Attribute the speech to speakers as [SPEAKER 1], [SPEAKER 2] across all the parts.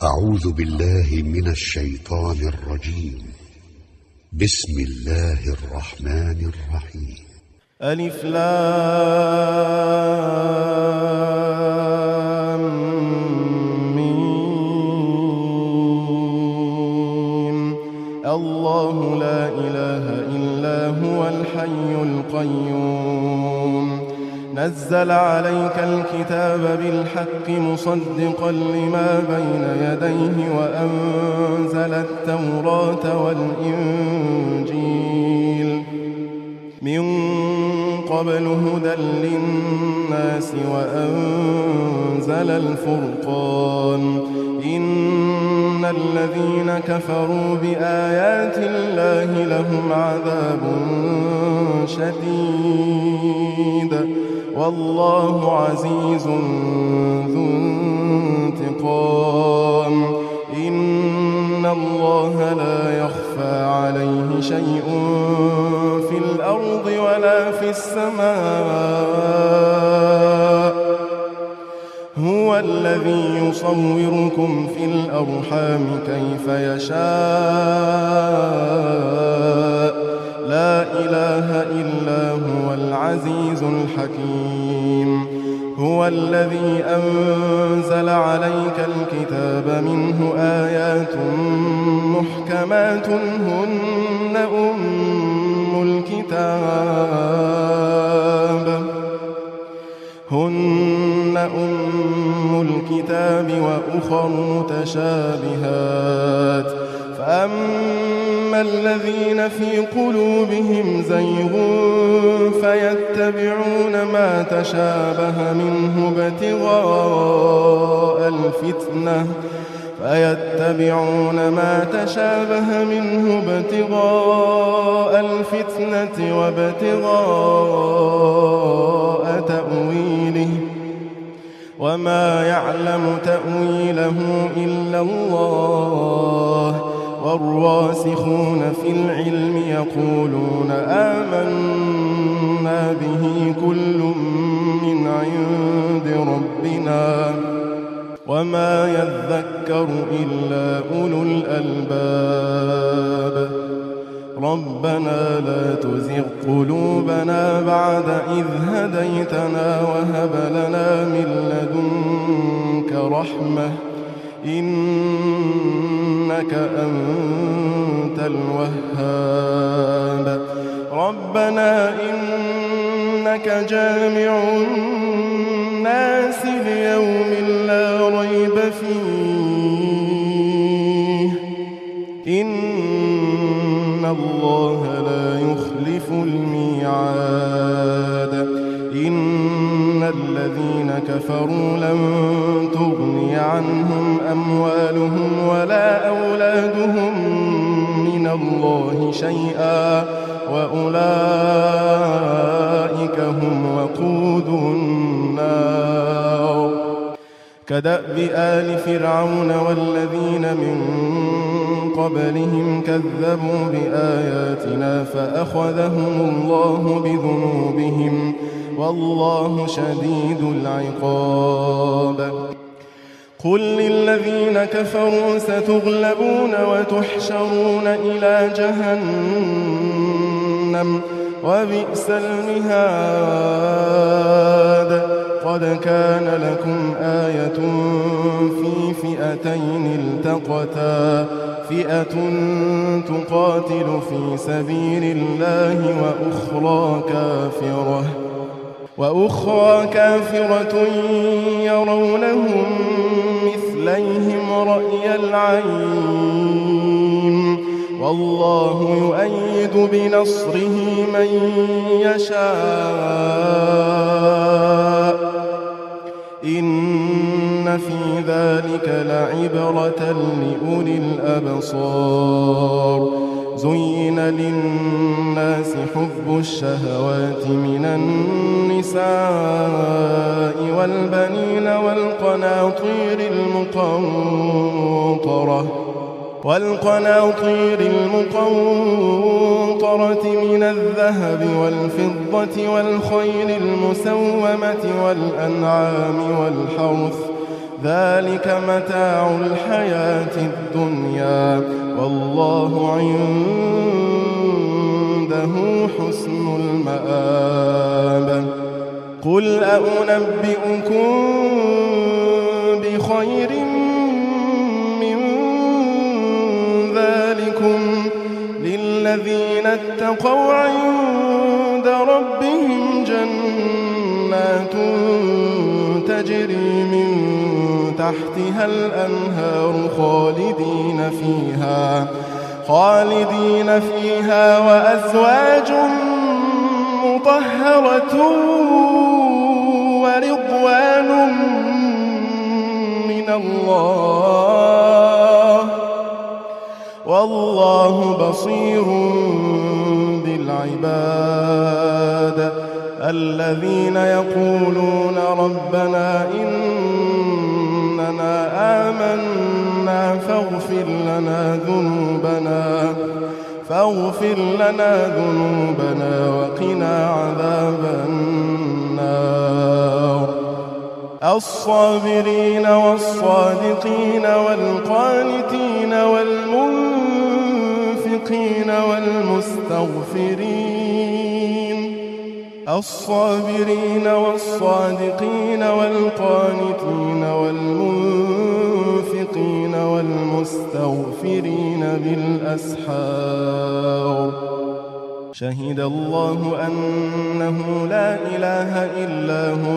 [SPEAKER 1] أعوذ بالله من الشيطان الرجيم. بسم الله الرحمن الرحيم.
[SPEAKER 2] ألف لام ميم. الله لا إله إلا هو الحي القيوم. نزل عليك الكتاب بالحق مصدقا لما بين يديه وأنزل التوراة والإنجيل من قبل هدى للناس وأنزل الفرقان. إن الذين كفروا بآيات الله لهم عذاب شديد والله عزيز ذو انتقام. إن الله لا يخفى عليه شيء في الأرض ولا في السماء. هو الذي يصوركم في الأرحام كيف يشاء. لا إله إلا هو العزيز الحكيم. هو الذي أنزل عليك الكتاب منه آيات محكمات هن أم الكتاب وأخر متشابهات. فأما الذين في قلوبهم زيغ فيتبعون ما تشابه منه ابتغاء الفتنة وابتغاء تأويله وما يعلم تأويله إلا الله. والراسخون في العلم يقولون آمنا به كل من عند ربنا وما يذكر إلا أولو الألباب. ربنا لا تزغ قلوبنا بعد إذ هديتنا وهب لنا من لدنك رحمة إنك أنت الوهاب. ربنا إنك جامع الناس ليوم لا ريب فيه إن الله لا يخلف الميعاد. إن الذين كفروا لن تغني عنهم أموالهم ولا أولادهم من الله شيئا وأولئك هم وقود النار. كدأب آل فرعون والذين من قبلهم كذبوا بآياتنا فأخذهم الله بذنوبهم والله شديد العقاب. قل للذين كفروا ستغلبون وتحشرون إلى جهنم وبئس المهاد. قد كان لكم آية في فئتين التقتا فئة تقاتل في سبيل الله وأخرى كافرة يرونهم مثليهم رأي العين والله يؤيد بنصره من يشاء. إن في ذلك لعبرة لأولي الأبصار. زين للناس حب الشهوات من النساء والبنين والقناطير المقنطرة من الذهب والفضة والخيل المسومة والأنعام والحرث ذلك متاع الحياة الدنيا والله عنده حسن المآب قل أنبئكم بخير من ذلكم للذين اتقوا عند ربهم جنات تجري من تحتها الأنهار خالدين فيها وأزواج مطهرة ورضوان من الله والله بصير بالعباد الذين يقولون ربنا إننا آمنا فاغفر لنا ذنوبنا وقنا عذاب النار الصابرين والصادقين والقانتين والمنفقين والمستغفرين الصابرين والصادقين والقانتين والمنفقين والمستغفرين بالأسحار شهد الله أنه لا إله إلا هو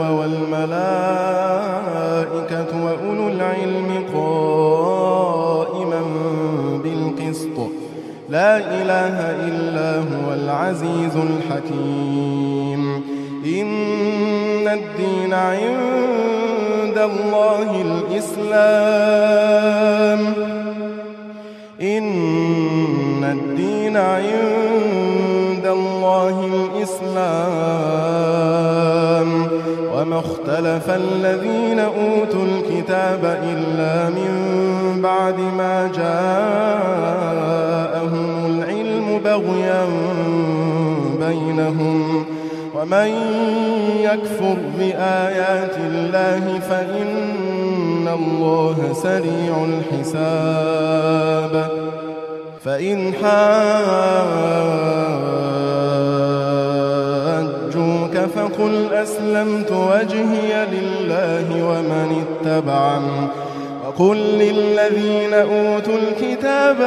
[SPEAKER 2] والملائكة وأولو العلم قائما بالقسط لا إله إلا هو العزيز الحكيم إن الدين عند الله الإسلام إن الدين عند الله الإسلام وما اختلف الذين أوتوا الكتاب إلا من بعد ما جاءهم العلم بغيا بينهم ومن يكفر بآيات الله فإن الله سريع الحساب فإن حاجوك فقل أسلمت وجهي لله ومن اتبعني وقل للذين أوتوا الكتاب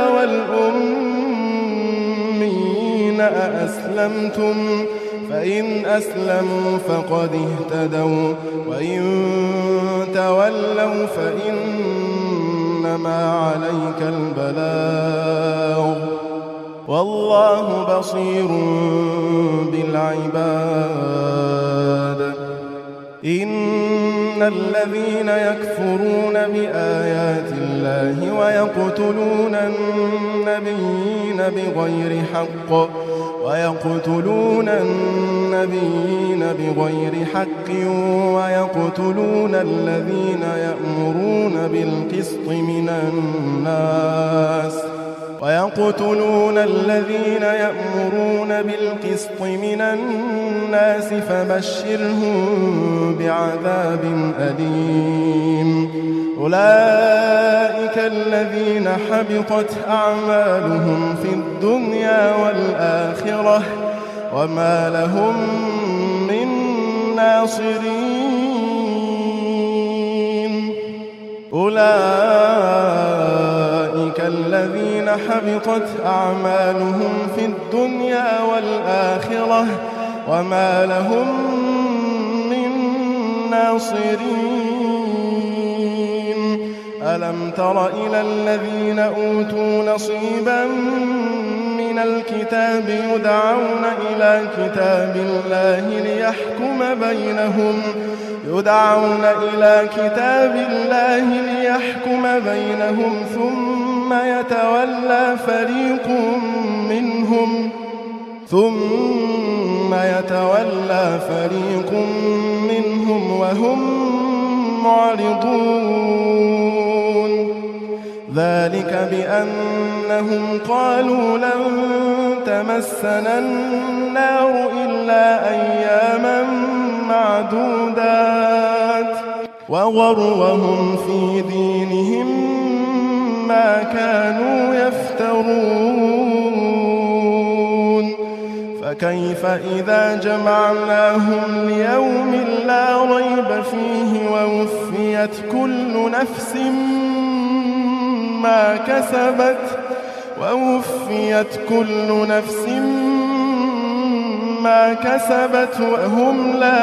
[SPEAKER 2] والأميين أأسلمتم فإن أسلموا فقد اهتدوا وإن تولوا فإنما عليك البلاغ والله بصير بالعباد إن الذين يكفرون بآيات الله ويقتلون النبيين بغير حق ويقتلون الذين يأمرون بالقسط من الناس فبشرهم بعذاب أليم أولئك الذين حبطت أعمالهم في الدنيا والآخرة وما لهم من ناصرين أولئك الذين حبطت أعمالهم في الدنيا والآخرة وما لهم من ناصرين ألم تر إلى الذين أوتوا نصيبا من الكتاب يدعون إلى كتاب الله ليحكم بينهم ثم يتولى فريق منهم وهم معرضون ذلك بأنهم قالوا لن تمسنا النار إلا أياما معدودات وغرهم في دينهم ما كانوا يفترون فكيف إذا جمعناهم ليوم لا ريب فيه ووفيت كل نفس ما كسبت وهم لا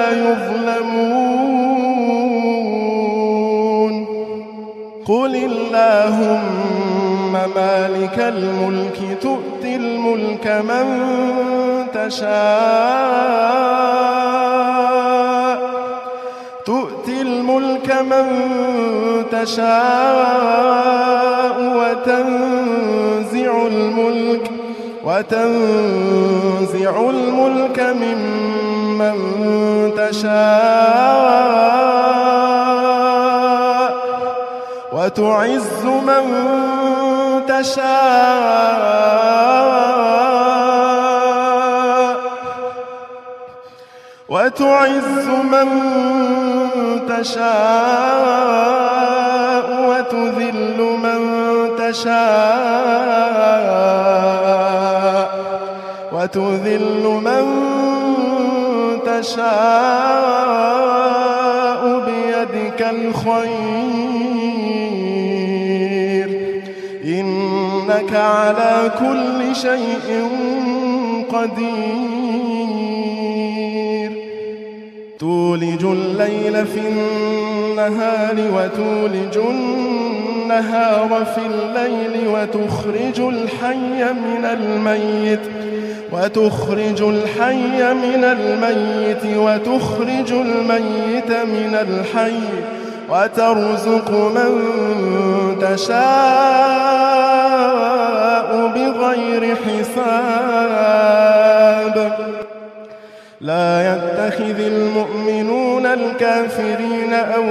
[SPEAKER 2] يظلمون قل اللهم مالك الملك تؤتي الملك من تشاء وتنزع الملك ممن تشاء وتعز من تشاء وتذل من تشاء بيدك الخير إنك على كل شيء قدير تولج الليل في النهار وتولج النهار في الليل وتخرج الحي من الميت وتخرج الميت من الحي وترزق من تشاء بغير حساب لا يتخذ المؤمنون الكافرين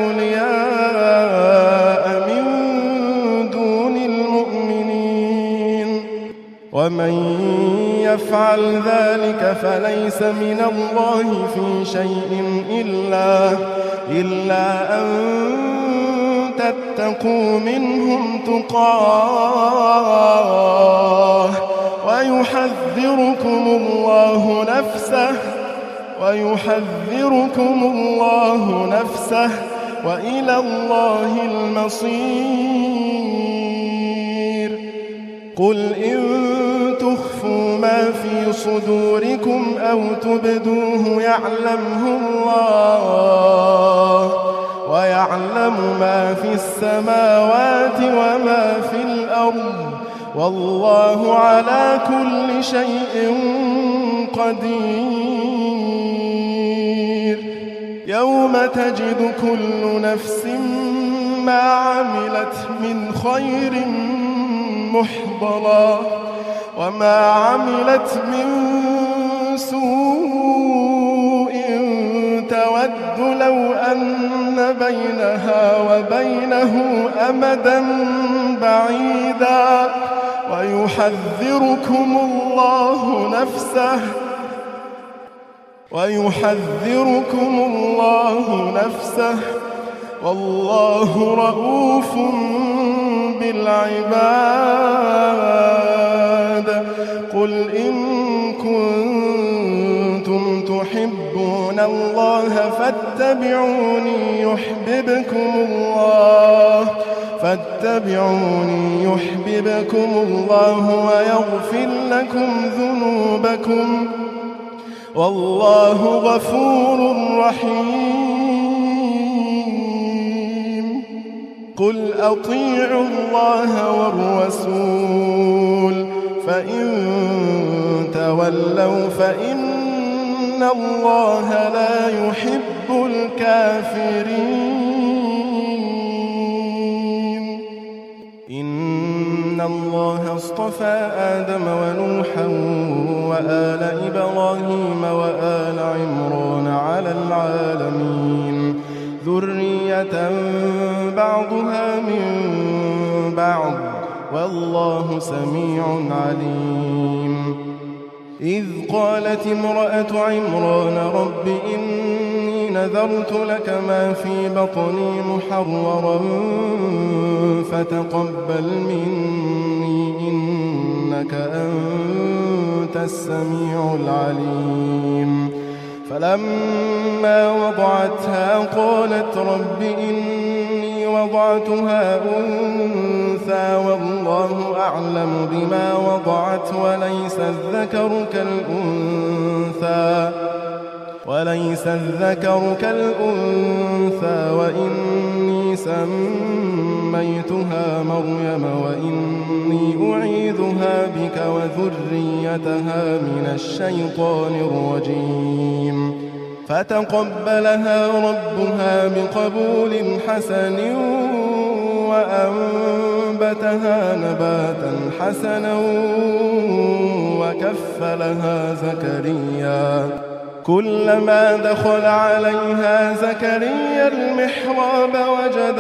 [SPEAKER 2] أولياء من دون المؤمنين ومن يفعل ذلك فليس من الله في شيء إلا أن تتقوا منهم تقاه ويحذركم الله نفسه وإلى الله المصير قل إن تخفوا ما في صدوركم أو تبدوه يعلمه الله ويعلم ما في السماوات وما في الأرض والله على كل شيء قدير يوم تجد كل نفس ما عملت من خير محضرا وما عملت من سوء تود لو أن بينها وبينه أمدا بعيدا ويحذركم الله نفسه والله رؤوف بالعباد قل إن كنتم تحبون الله فاتبعوني يحببكم الله ويغفر لكم ذنوبكم والله غفور رحيم قل أطيعوا الله والرسول فإن تولوا فإن الله لا يحب الكافرين إن الله اصطفى آدم ونوحا وآل إبراهيم وآل عمران على العالمين ذرية بعضها من بعض والله سميع عليم إذ قالت امرأة عمران رب إني نذرت لك ما في بطني محررا فتقبل مني إنك أنت السميع العليم. فلما وضعتها قالت رب إني وضعتها أنثى والله أعلم بما وضعت وليس الذكر كالأنثى وإني سميتها مريم وإني أعيذها بك وذريتها من الشيطان الرجيم. فتقبلها ربها بقبول حسن وأنبتها نباتا حسنا وكفلها زكريا. كلما دخل عليها زكريا المحراب وجد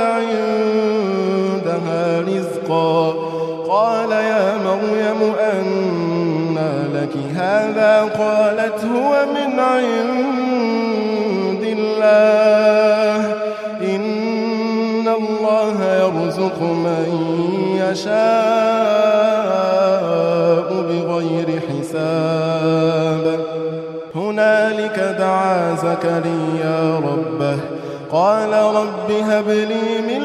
[SPEAKER 2] عندها رزقا قال يا مريم أنى لك هذا قالت هو من عند الله إن الله يرزق من يشاء بغير حساب. هنالك دعا زكريا ربه قال رب هب لي من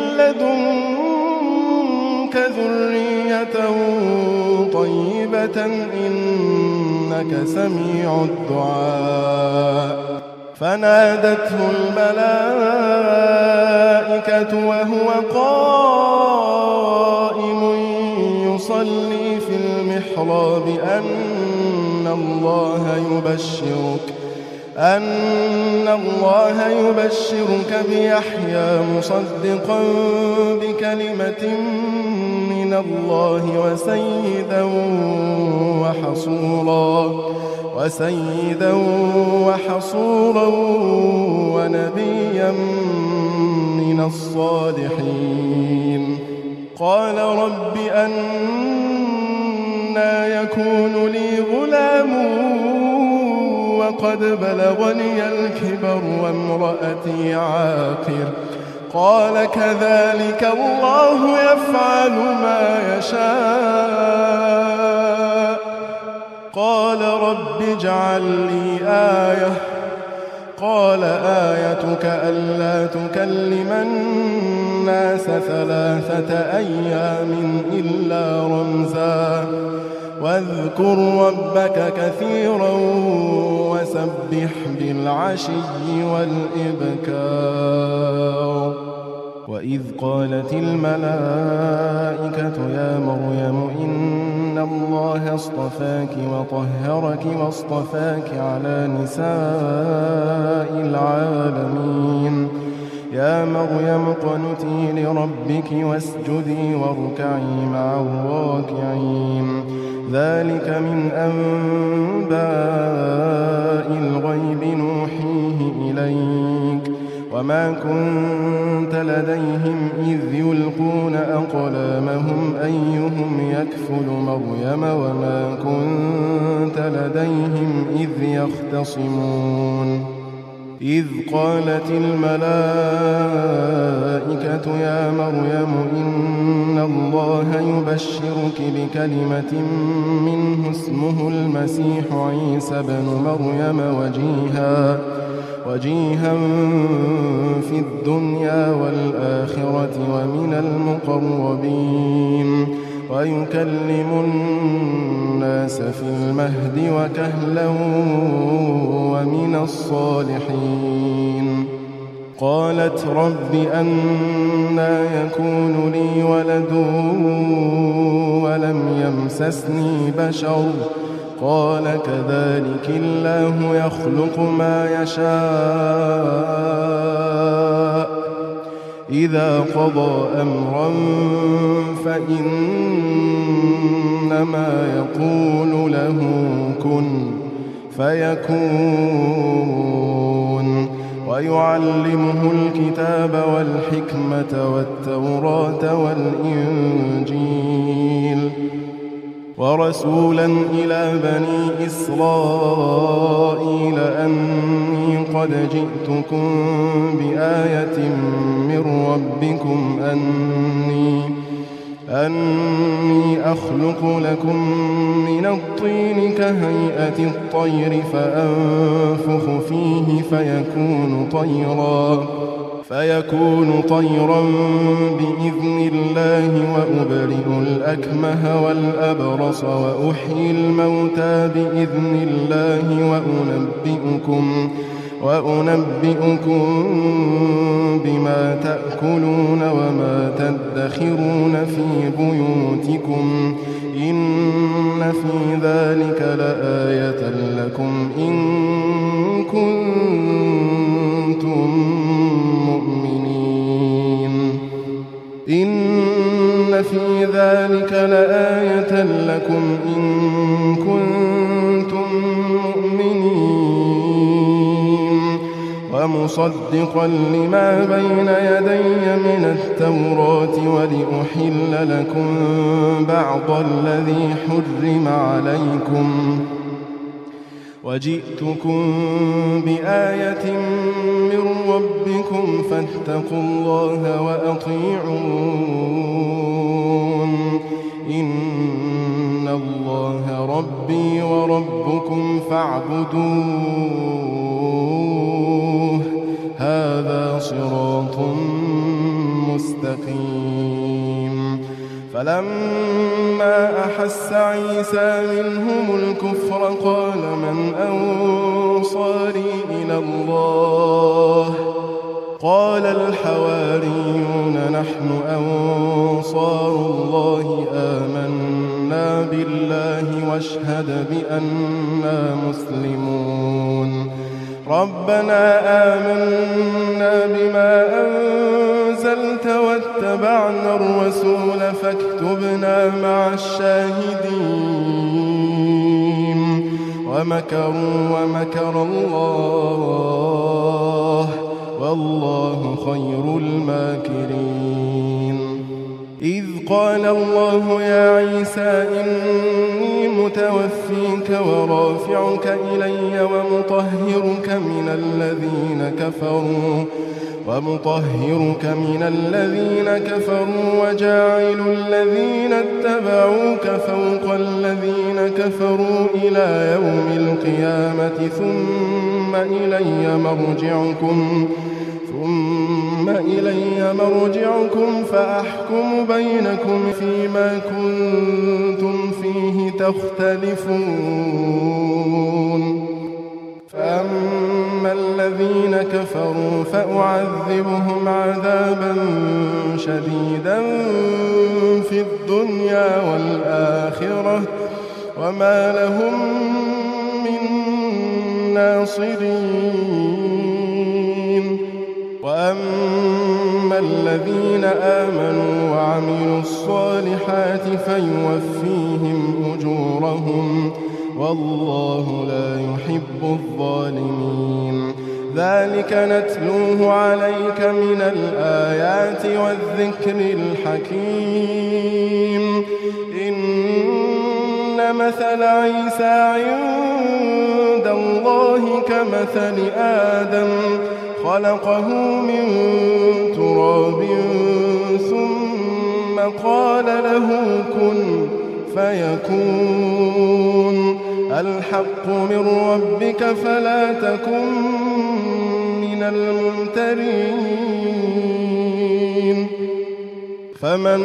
[SPEAKER 2] لدنك ذرية طيبة إنك سميع الدعاء. فنادته الملائكة وهو قائم يصلي في المحراب أن الله يبشرك بيحيى مصدقا بكلمة من الله وسيدا وحصورا ونبيا من الصالحين. قال رب أنى يكون لي غلام وقد بلغني الكبر وامرأتي عاقر قال كذلك الله يفعل ما يشاء. قال رب اجعل لي آية قال آيتك ألا تكلم الناس 3 أيام إلا رمزا واذكر ربك كثيرا وسبح بالعشي والإبكار. وإذ قالت الملائكة يا مريم إن الله اصطفاك وطهرك واصطفاك على نساء العالمين. يا مريم اقنتي لربك واسجدي واركعي مع الراكعين. ذلك من أنباء الغيب نوحيه إليك وما كنت لديهم إذ يلقون أقلامهم أيهم يكفل مريم وما كنت لديهم إذ يختصمون. إذ قالت الملائكة يا مريم إن الله يبشرك بكلمة منه اسمه المسيح عيسى بن مريم وجيها في الدنيا والآخرة ومن المقربين ويكلم الناس في المهد وكهلا ومن الصالحين. قالت رب أنى يكون لي ولد ولم يمسسني بشر قال كذلك الله يخلق ما يشاء إذا قضى أمرا فإنما يقول له كن فيكون. ويعلمه الكتاب والحكمة والتوراة والإنجيل ورسولا إلى بني إسرائيل أني قد جئتكم بآية من ربكم أني أخلق لكم من الطين كهيئة الطير فأنفخ فيه فيكون طيرا بإذن الله وأبرئ الأكمه والأبرص وأحيي الموتى بإذن الله وأنبئكم بما تأكلون وما تدخرون في بيوتكم إن في ذلك لآية لكم إن كنتم مؤمنين. إن في ذلك لآية لكم إن كنتم مؤمنين. ومصدقا لما بين يدي من التوراة ولأحل لكم بعض الذي حرم عليكم وجئتكم بآية من ربكم فاتقوا الله وأطيعون إن الله ربي وربكم فاعبدوه هذا صراط مستقيم. فلما أحس عيسى منهم الكفر قال من أنصاري إلى الله قال الحواريون نحن أنصار الله آمنا بالله واشهد بأننا مسلمون. ربنا آمنا بما أنزلت واتبعنا الرسول فاكتبنا مع الشاهدين. ومكروا ومكر الله والله خير الماكرين. إذ قال الله يا عيسى إني متوفيك ورافعك إلي ومطهرك من الذين كفروا وجاعل الذين اتبعوك فوق الذين كفروا إلى يوم القيامة ثم إلي مرجعكم فأحكم بينكم فيما كنتم فيه تختلفون. فأما الذين كفروا فأعذبهم عذابا شديدا في الدنيا والآخرة وما لهم من ناصرين. وأما الذين آمنوا وعملوا الصالحات فيوفيهم أجورهم والله لا يحب الظالمين. ذلك نتلوه عليك من الآيات والذكر الحكيم. إن مثل عيسى عند الله كمثل آدم خلقه من تراب ثم قال له كن فيكون. الحق من ربك فلا تكن من الممترين. فمن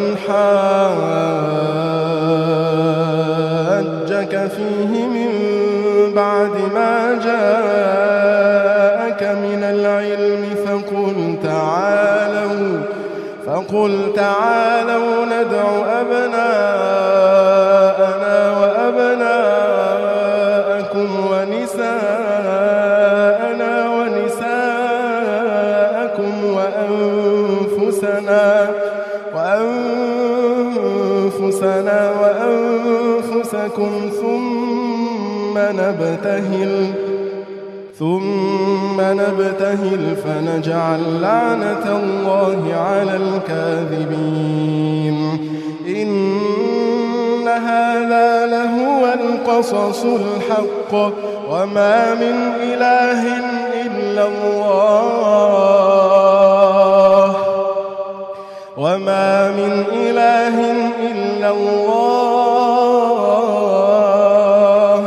[SPEAKER 2] حاجك فيه من بعد ما جاءك من العلم فقل تعالوا ندع أبناءنا وأبناءكم ونساءنا ونساءكم وأنفسكم ثم نبتهل فنجعل لعنة الله على الكاذبين. إن هذا لهو القصص الحق وما من إله إلا الله وما من إله إلا الله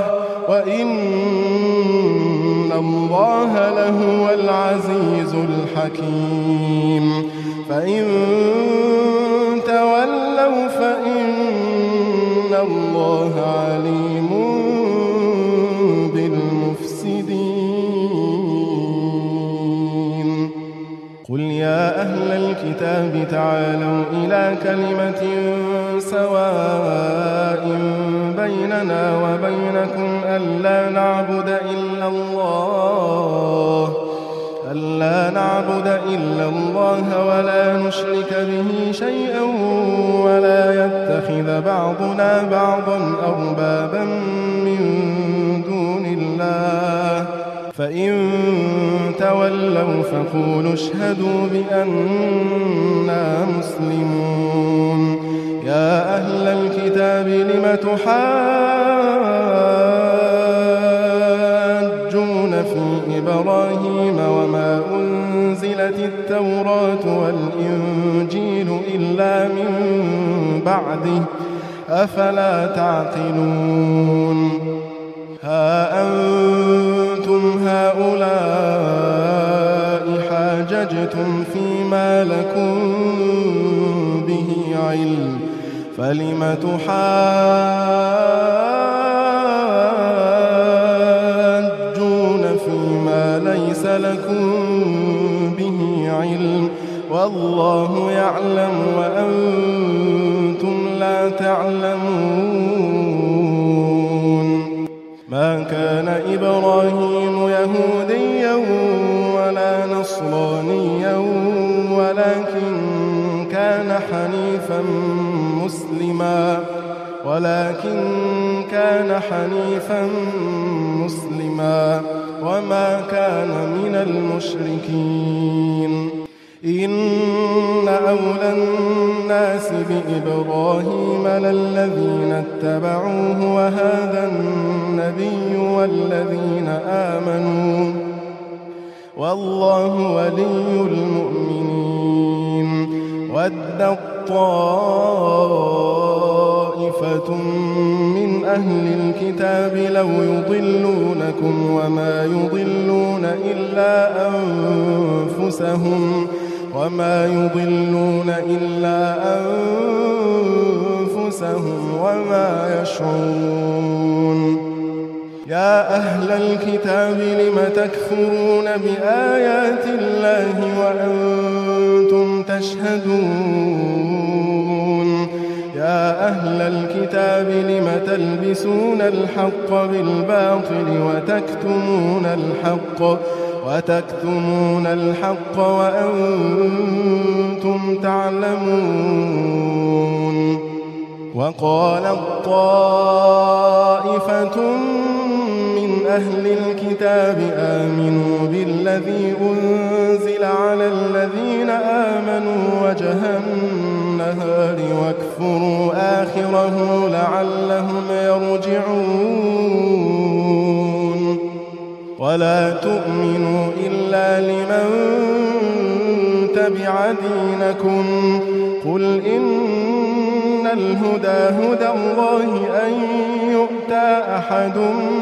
[SPEAKER 2] وإن الله لهو العزيز الحكيم فإن تولوا فإن الله عليم بالمفسدين قل يا أهل الكتاب تعالوا إلى كلمة سواء بيننا وبينكم ألا نعبد إلا الله ولا نشرك به شيئا ولا يتخذ بعضنا بعضا أربابا من دون الله فإن تولوا فقولوا اشهدوا بأننا مسلمون يا أهل الكتاب لم تحاجون في إبراهيم وما أنزلت التوراة والإنجيل إلا من بعده أفلا تعقلون ها أنتم هؤلاء حاججتم فيما لكم به علم فلم تحاجون فيما ليس لكم به علم والله يعلم وأنتم لا تعلمون ما كان إبراهيم يهوديا ولا نصرانيا ولكن كان حنيفا مسلما وما كان من المشركين إن أولى الناس بإبراهيم للذين اتبعوه وهذا النبي والذين آمنوا والله ولي المؤمنين ودت طائفة من أهل الكتاب لو يضلونكم وما يضلون إلا أنفسهم وما يشعرون يا أهل الكتاب لم تكفرون بآيات الله وأنتم تشهدون يا أهل الكتاب لم تلبسون الحق بالباطل وتكتمون الحق وأنتم تعلمون وقالت طائفة من أهل الكتاب آمنوا بالذي أنزل على الذين آمنوا وجه النهار واكفروا آخره لعلهم يرجعون ولا تؤمنوا إلا لمن تبع دينكم قل إن الهدى هدى الله أن يؤتى أحد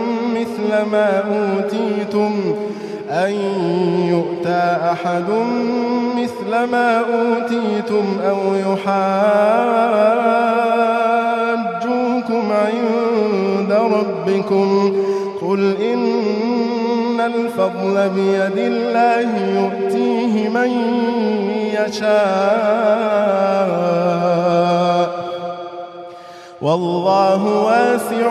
[SPEAKER 2] مثل ما أوتيتم أو يحاجوكم عند ربكم قل إن الفضل بيد الله يؤتيه من يشاء والله واسع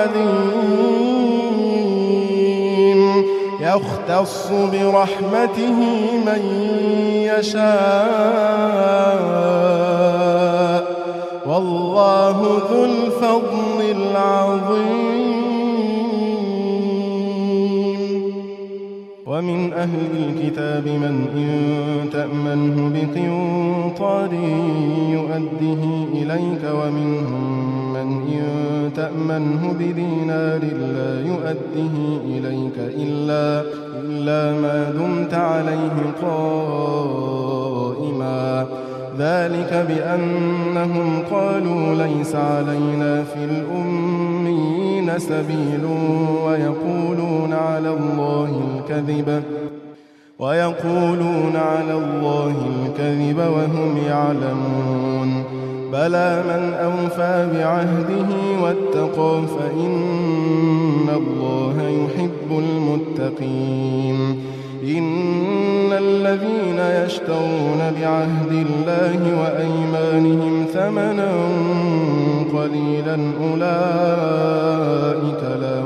[SPEAKER 2] عليم يختص برحمته من يشاء والله ذو الفضل العظيم ومن أهل الكتاب من إن تأمنه بقنطار يؤده إليك ومنهم من إن تأمنه بدينار لا يؤده إليك إلا ما دمت عليه قائما ذلك بأنهم قالوا ليس علينا في الأميين سبيل ويقولون على الله الكذب وهم يعلمون بلى من أوفى بعهده واتقى فإن الله يحب المتقين إن الذين يشترون بعهد الله وأيمانهم ثمنا قليلا أولئك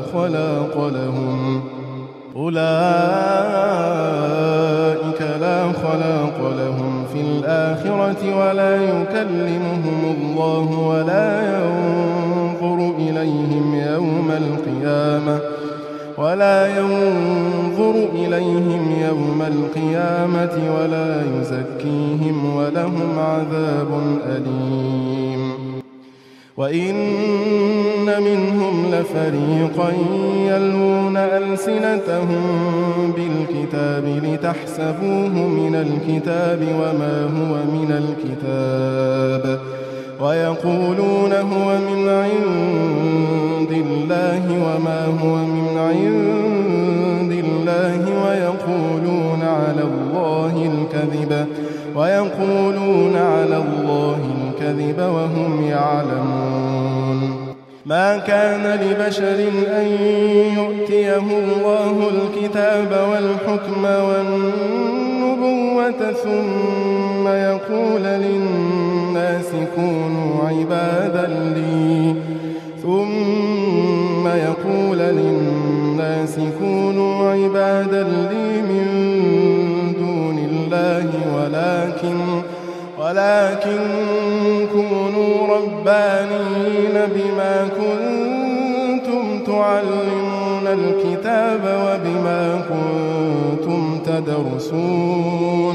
[SPEAKER 2] لا خلاق لهم في الآخرة ولا يكلمهم الله ولا ينظر إليهم يوم القيامة ولا يزكيهم ولهم عذاب أليم وإن منهم لفريقا يلوون ألسنتهم بالكتاب لتحسبوه من الكتاب وما هو من الكتاب ويقولون هو من عند الله وما هو من عند الله ويقولون على الله الكذب وهم يعلمون ما كان لبشر أن يؤتيه الله الكتاب والحكم والنبوة ثم يقول للناس كونوا عبادا لي من دون الله ولكن كونوا ربانيين بما كنتم تعلمون الكتاب وبما كنتم تدرسون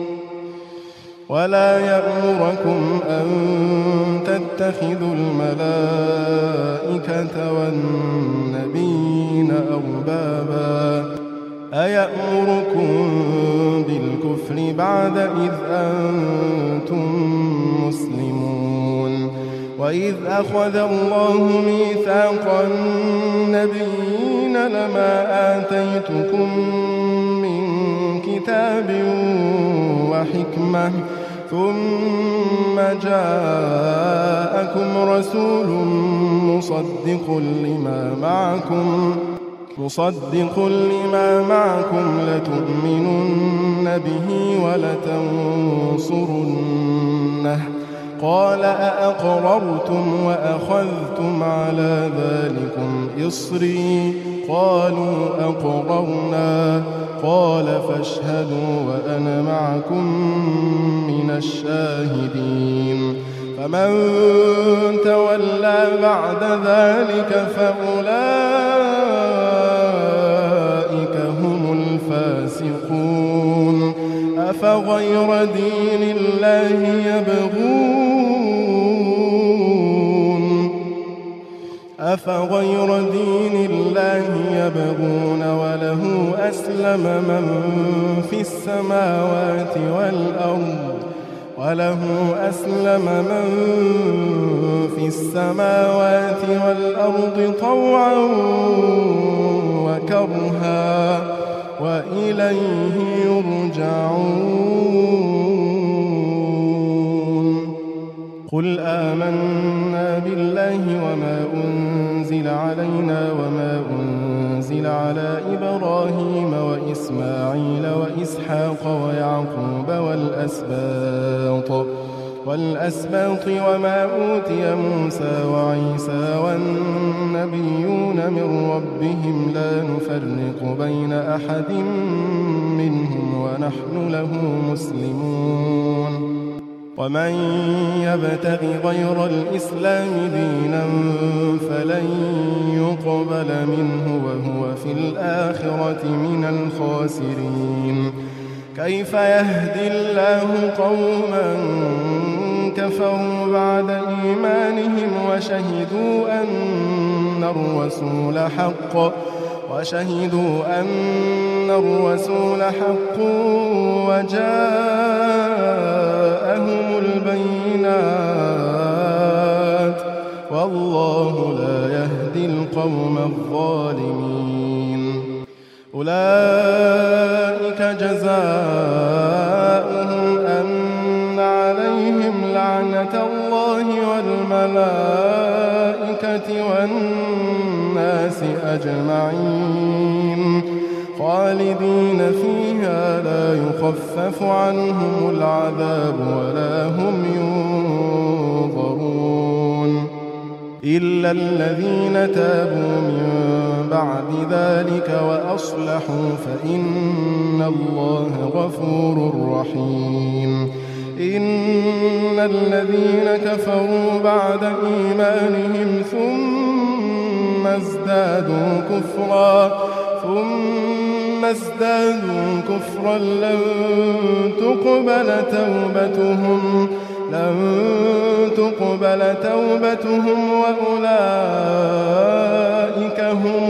[SPEAKER 2] ولا يأمركم أن تتخذوا الملائكة والنبيين أربابا أيأمركم بالكفر بعد إذ أنتم مسلمون وإذ أخذ الله ميثاق النبيين لما آتيتكم من كتاب وحكمة ثم جاءكم رسول مصدق لما معكم لتؤمنن به ولتنصرنه قال أأقررتم وأخذتم على ذلكم إصري قالوا أقررنا قال فاشهدوا وأنا معكم من الشاهدين فمن تولى بعد ذلك فأولئك هم الفاسقون أفغير دين الله يبغون وله أسلم من في السماوات والأرض طوعا وكرها وإليه يرجعون قل آمنا بالله وما أنزل علينا وما أنزل على إبراهيم وإسماعيل وإسحاق ويعقوب والأسباط وما أوتي موسى وعيسى والنبيون من ربهم لا نفرق بين أحد منهم ونحن له مسلمون ومن يبتغ غير الإسلام دينا فلن يقبل منه وهو في الآخرة من الخاسرين كيف يهدي الله قوما كفروا بعد إيمانهم وشهدوا أن الرسول حق وجاءهم البينات والله لا يهدي القوم الظالمين. أولئك جزاؤهم أن عليهم لعنة الله والملائكة والناس أجمعين خالدين فيها لا يخفف عنهم العذاب ولا هم ينظرون إلا الذين تابوا من بعد ذلك وأصلحوا فإن الله غفور رحيم. إن الذين كفروا بعد إيمانهم ثم ازدادوا كفرا لن تقبل توبتهم وأولئك هم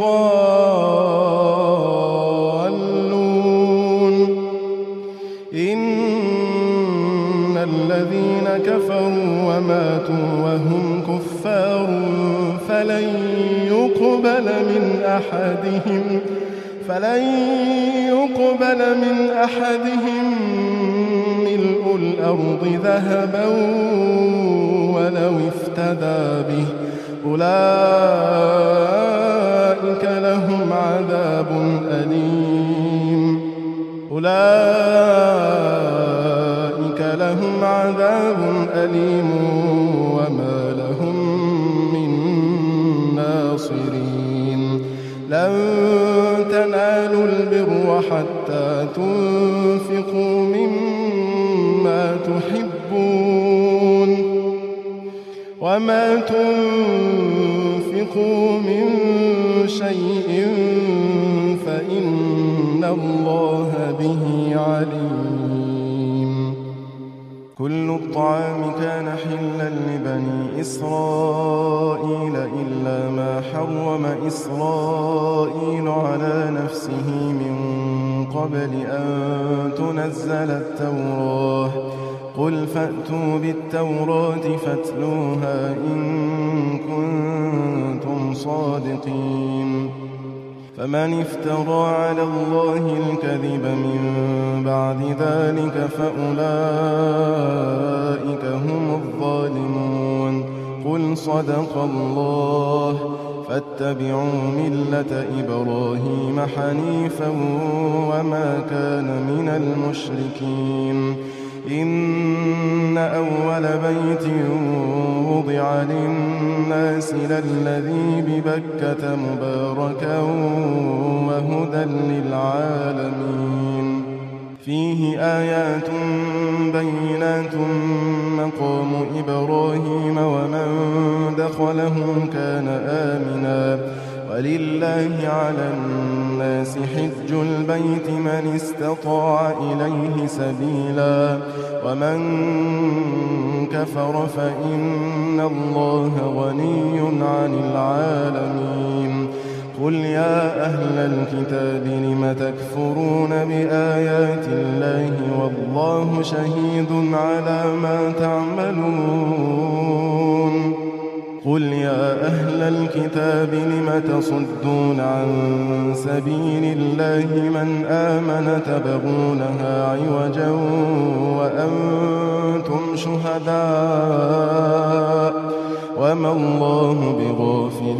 [SPEAKER 2] الضالون. إن الذين كفروا وماتوا وهم كفار فلن يقبل من أحدهم ملء الأرض ذهبا ولو افتدى به أولئك لهم عذاب أليم وما لهم من ناصرين. لن تنالوا البر حتى تنفقوا مما تحبون وما تنفقوا من شيء فإن الله به عليم. كل الطعام كان حلا لبني إسرائيل إلا ما حرم إسرائيل على نفسه من قبل أن تنزل التوراة. قل فأتوا بالتوراة فاتلوها إن كنتم صادقين. فمن افترى على الله الكذب من بعد ذلك فأولئك هم الظالمون. قل صدق الله فاتبعوا ملة إبراهيم حنيفا وما كان من المشركين. إن أول بيت وضع للناس للذي ببكة مباركا وهدى للعالمين. فيه آيات بينات مقام إبراهيم ومن دخله كان آمنا ولله على الناس حج البيت من استطاع إليه سبيلا ومن كفر فإن الله غني عن العالمين. قل يا أهل الكتاب لم تكفرون بآيات الله والله شهيد على ما تعملون. قل يا أهل الكتاب لم تصدون عن سبيل الله من آمن تبغونها عوجا وأنتم شهداء وما الله بغافل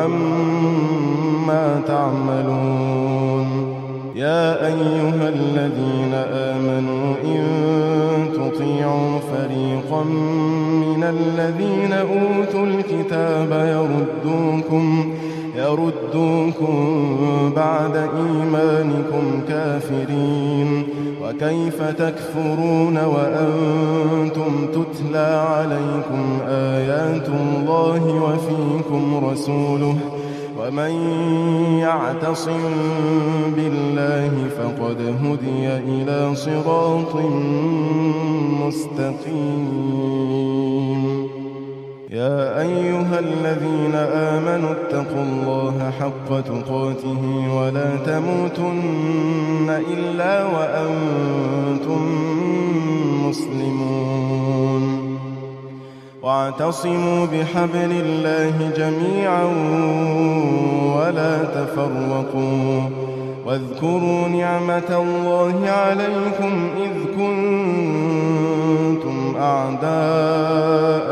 [SPEAKER 2] عما تعملون. يا أيها الذين آمنوا إن تطيعوا فريقا من الذين أوتوا الكتاب يردوكم بعد إيمانكم كافرين. وكيف تكفرون وأنتم تتلى عليكم آيات الله وفيكم رسوله ومن يعتصم بالله فقد هدي إلى صراط مستقيم. يا أيها الذين آمنوا اتقوا الله حق تقاته ولا تموتن إلا وأنتم مسلمون. واعتصموا بحبل الله جميعا ولا تفرقوا واذكروا نعمة الله عليكم إذ كنتم أعداء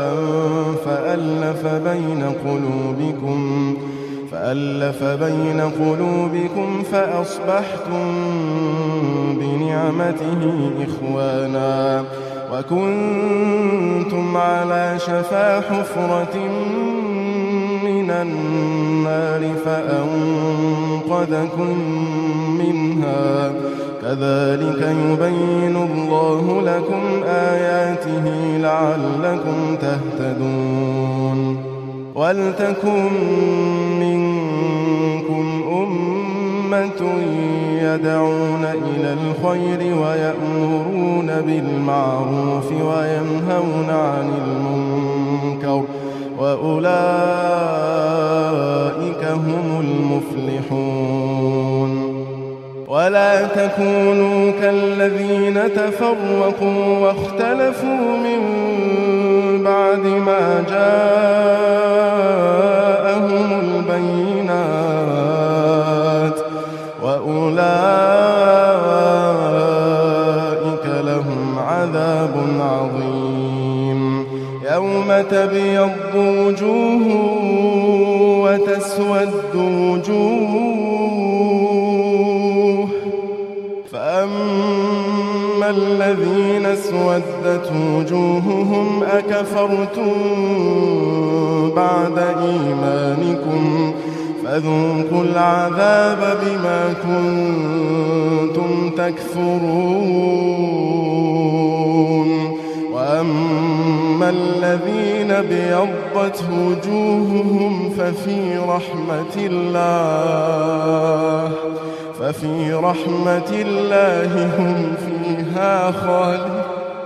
[SPEAKER 2] فألف بين قلوبكم فأصبحتم بنعمته إخوانا وكنتم على شفا حفرة من النار فأنقذكم منها. كذلك يبين الله لكم آياته لعلكم تهتدون. ولتكن منكم أمة يدعون إلى الخير ويأمرون بالمعروف وينهون عن المنكر وأولئك هم المفلحون. ولا تكونوا كالذين تفرقوا واختلفوا من بعد ما جاءهم البينات وأولئك لهم عذاب عظيم. يوم تبيض وجوه وتسود وجوه فأما الذين اسودت وجوههم أكفرتم بعد إيمانكم فذوقوا العذاب بما كنتم تكفرون. وأما الذين ابيضت وجوههم ففي رحمة الله هم فيها خالدون.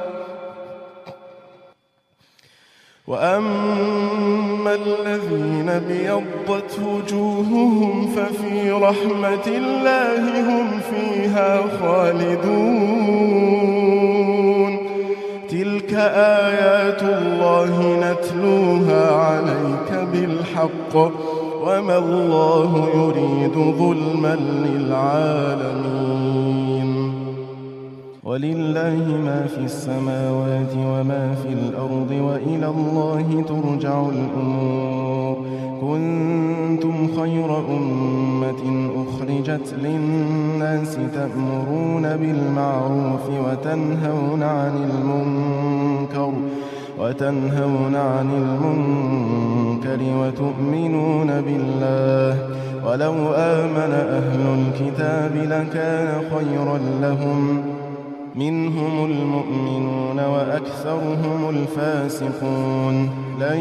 [SPEAKER 2] وأما الذين ابيضت وجوههم ففي رحمة الله هم فيها خالدون. تلك آيات الله نتلوها عليك بالحق وما الله يريد ظلما للعالمين. ولله ما في السماوات وما في الأرض وإلى الله ترجع الأمور. كنتم خير أمة أخرجت للناس تأمرون بالمعروف وتنهون عن المنكر وتؤمنون بالله. ولو آمن أهل الكتاب لكان خيرا لهم منهم المؤمنون وأكثرهم الفاسقون. لن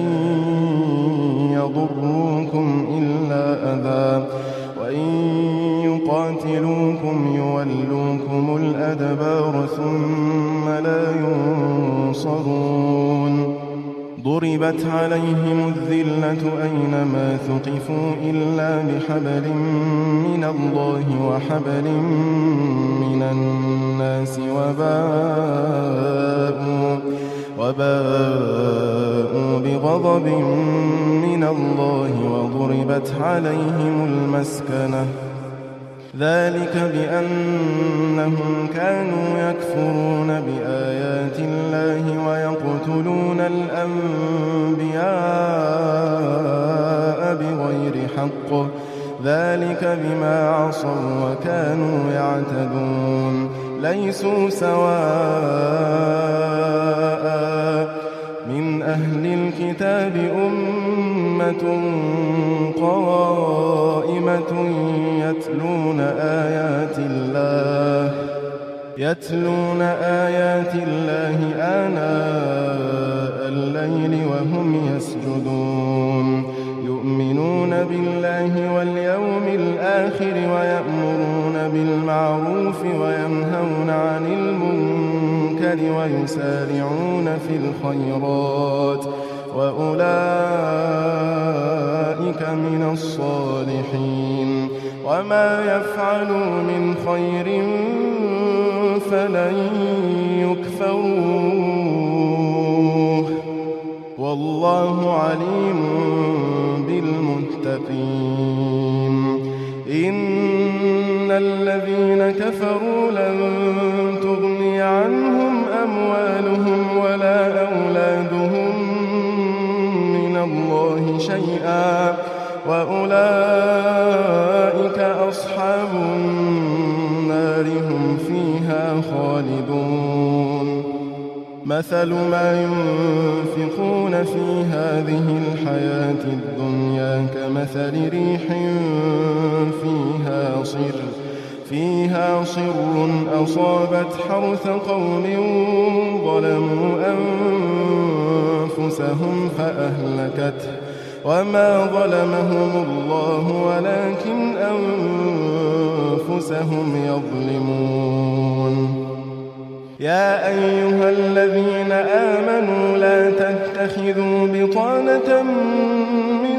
[SPEAKER 2] يضروكم إلا أذى وإن يقاتلوكم يولوكم الأدبار ثم لا ينصرون. ضربت عليهم الذلة أينما ثقفوا إلا بحبل من الله وحبل من الناس وباءوا بغضب من الله وضربت عليهم المسكنة. ذلك بأنهم كانوا يكفرون بآيات الله ويقتلون الأنبياء بغير حق. ذلك بما عصوا وكانوا يعتدون. ليسوا سواء من أهل الكتاب أمة قائمة يتلون آيات الله آناء الليل وهم يسجدون. يؤمنون بالله واليوم الآخر ويأمرون بالمعروف وينهون عن المنكر ويسارعون في الخيرات وأولئك من الصالحين وما يفعلوا من خير فلن يكفروه والله عليم بالمتقين إن الذين كفروا لن تغني عنهم أموالهم ولا أولادهم من الله شيئا وأولئك أصحاب النار هم فيها خالدون مثل ما ينفقون في هذه الحياة الدنيا كمثل ريح فيها صر أصابت حرث قوم ظلموا أنفسهم فأهلكته وما ظلمهم الله ولكن أنفسهم يظلمون يا أيها الذين آمنوا لا تتخذوا بطانة من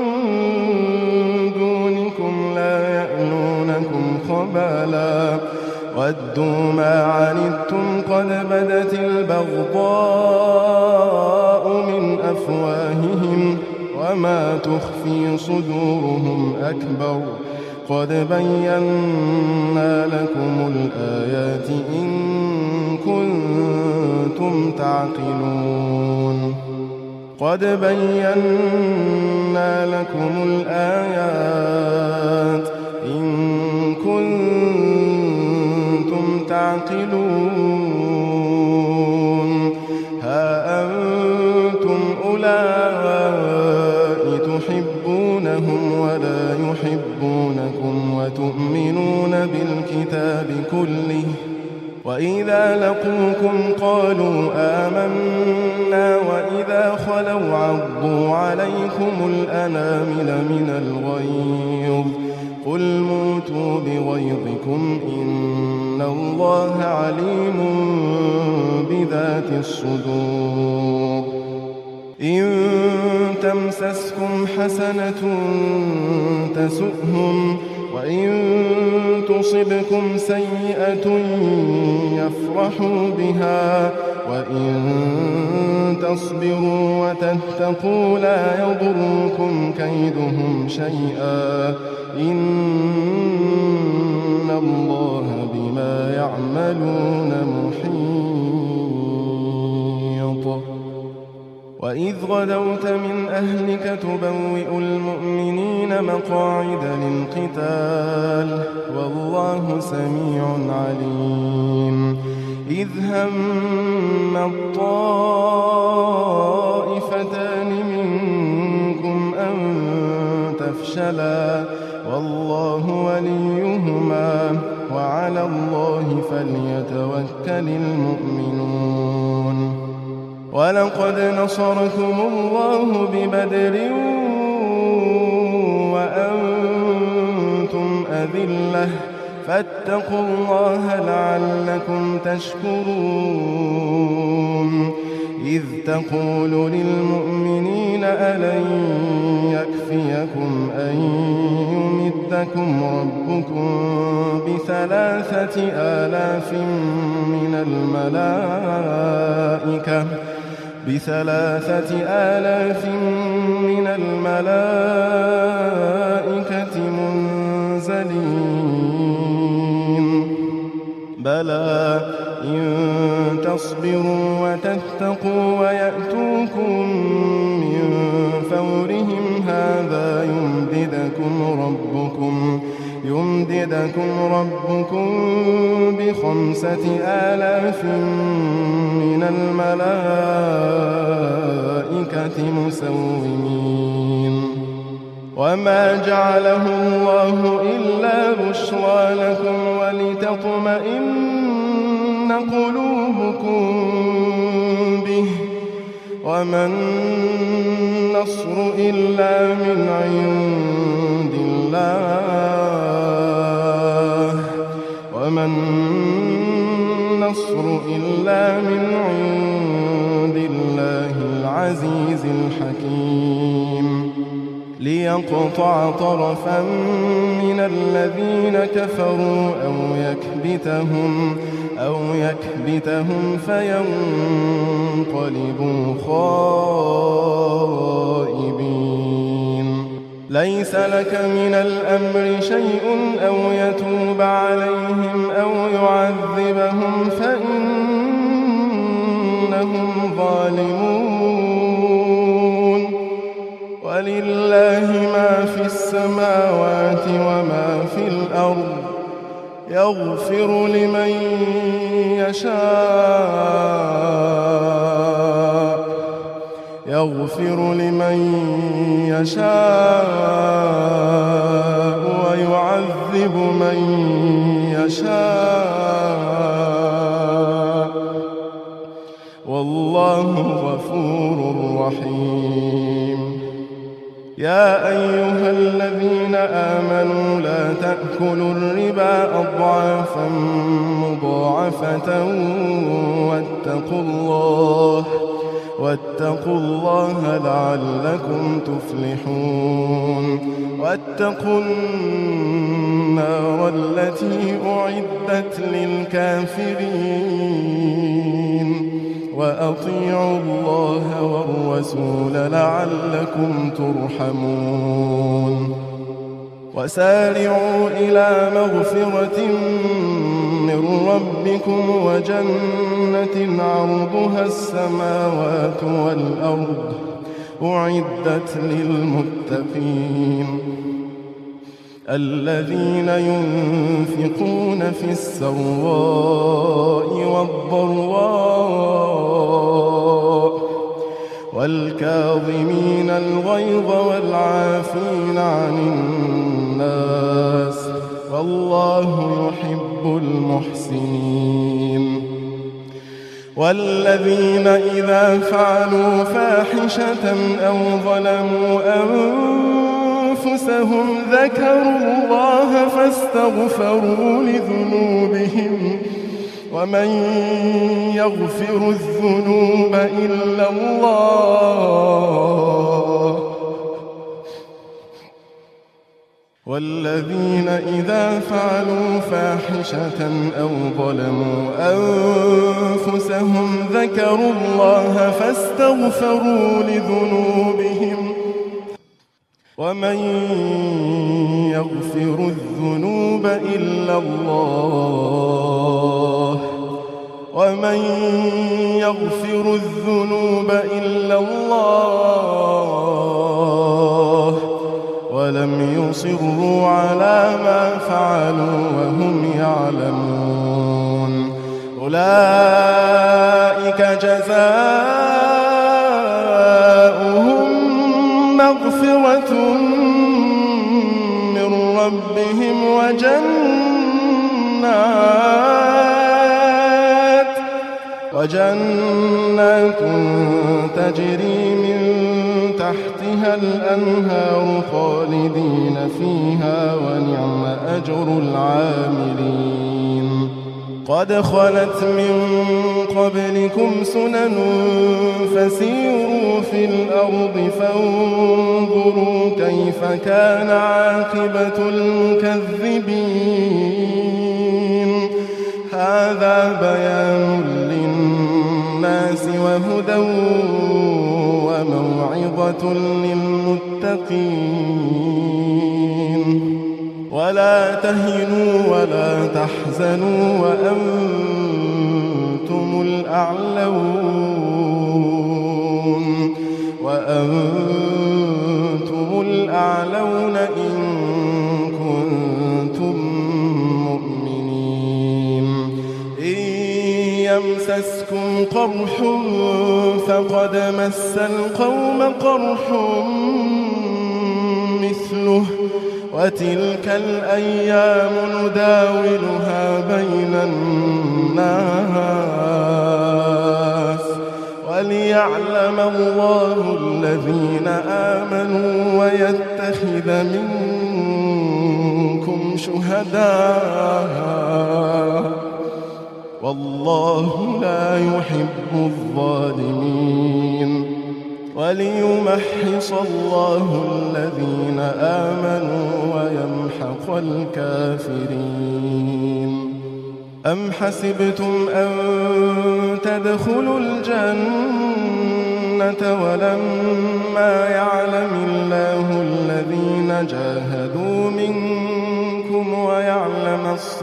[SPEAKER 2] دونكم لا يألونكم خبالا ودوا ما عنتم قد بدت البغضاء من أفواههم وما تخفي صدورهم أكبر قد بينا لكم الآيات إن كنتم تعقلون قد بينا لكم الآيات إن كنتم تعقلون ها أنتم أولئك تحبونهم ولا يحبونكم وتؤمنون بالكتاب كله وإذا لقوكم قالوا آمنا وإذا خلوا عضوا عليكم الأنامل من الغيظ قل موتوا بغيظكم إن الله عليم بذات الصدور إن تمسسكم حسنة تسؤهم وإن تصبكم سيئة يفرحوا بها وإن تصبروا وتتقوا لا يضركم كيدهم شيئا إن الله بما يعملون محيط وإذ غدوت من أهلك تبوئ المؤمنين مقاعد للقتال والله سميع عليم إذ هم الطائفتان منكم أن تفشلا والله وليهما وعلى الله فليتوكل المؤمنون ولقد نصركم الله ببدر وأنتم أذلة فاتقوا الله لعلكم تشكرون إذ تقول للمؤمنين ألن يكفيكم أن يمدكم ربكم ب3,000 من الملائكة منزلين بلى إن تصبروا وتتقوا ويأتوكم من فورهم هذا يمددكم ربكم ب5,000 من الملائكة مسومين وما جعله الله إلا بشرى لكم ولتطمئن قلوبكم به وما النصر إلا من عند الله وما النصر إلا من عند الله العزيز الحكيم ليقطع طرفا من الذين كفروا أو يكبتهم فينقلبوا خائبين ليس لك من الأمر شيء أو يتوب عليهم أو يعذبهم فإنهم ظالمون ولله ما في السماوات وما في الأرض يغفر لمن يشاء ويعذب من يشاء والله غفور رحيم يا أيها الذين آمنوا لا تأكلوا الربا أضعافا مضاعفة واتقوا الله لعلكم تفلحون واتقوا النار التي أعدت للكافرين وأطيعوا الله والرسول لعلكم ترحمون وسارعوا إلى مغفرة من ربكم وجنة عرضها السماوات والأرض أعدت للمتقين الذين ينفقون في السراء والضراء والكاظمين الغيظ والعافين عن الناس والله يحب المحسنين والذين إذا فعلوا فاحشة أو ظلموا أنفسهم ذكروا الله فاستغفروا لذنوبهم ومن يغفر الذنوب إلا الله والذين إذا فعلوا فاحشة أو ظلموا أنفسهم ذكروا الله فاستغفروا لذنوبهم ومن يغفر الذنوب إلا الله ولم يصروا على ما فعلوا وهم يعلمون أولئك جزاؤهم مغفرة من ربهم وجنات تجري من تحتها الأنهار خالدين فيها ونعم أجر العاملين قد خلت من قبلكم سنن فسيروا في الأرض فانظروا كيف كان عاقبة المكذبين هذا بيان للناس وهدى وموعظة للمتقين ولا تهنوا ولا تحزنوا وأنتم الأعلون إن كنتم مؤمنين إن يمسسكم قرح فقد مس القوم قرح مثله وتلك الأيام نداولها بين الناس وليعلم الله الذين آمنوا ويتخذ منكم شهداء والله لا يحب الظالمين وليمحص الله الذين آمنوا ويمحق الكافرين. أم حسبتم أن تدخلوا الجنة ولما يعلم الله الذين جاهدوا منكم ويعلم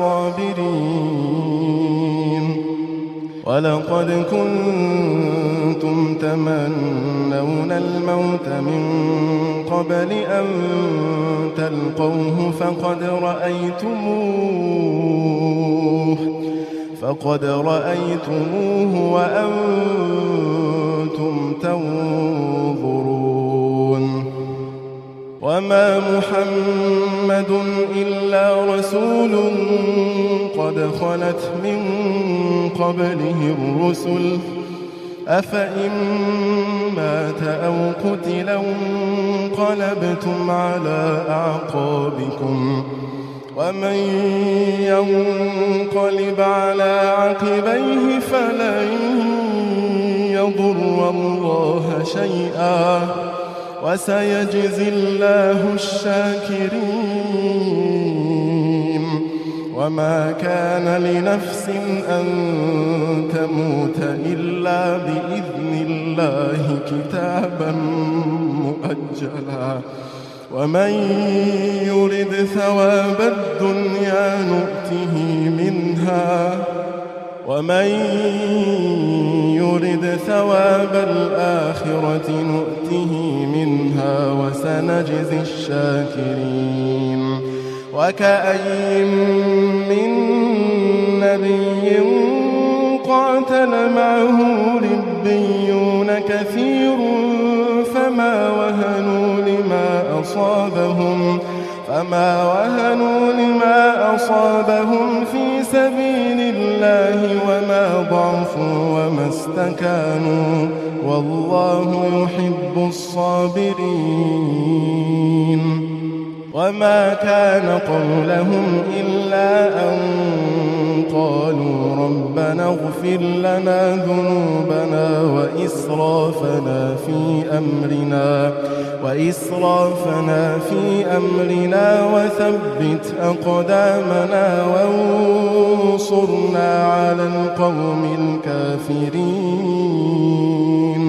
[SPEAKER 2] الصابرين؟ ولقد كنتم تمنون الموت من قبل أن تلقوه فقد رأيتموه وأنتم تنظرون. وما محمد إلا رسول قد خلت من قبله الرسل أفإن مات أو قتل انقلبتم على أعقابكم ومن ينقلب على عقبيه فلن يضر الله شيئا وسيجزي الله الشاكرين. وما كان لنفس أن تموت إلا بإذن الله كتابا مؤجلا ومن يرد ثواب الدنيا نؤته منها ومن يرد ثواب الآخرة نؤته منها وسنجزي الشاكرين. وكأين من نبي قاتل معه ربيون كثير فما وهنوا لما أصابهم في سبيل الله وما ضعفوا وما استكانوا والله يحب الصابرين. وما كان قولهم إلا أن قالوا ربنا اغفر لنا ذنوبنا وإسرافنا في أمرنا وثبت أقدامنا وانصرنا على القوم الكافرين.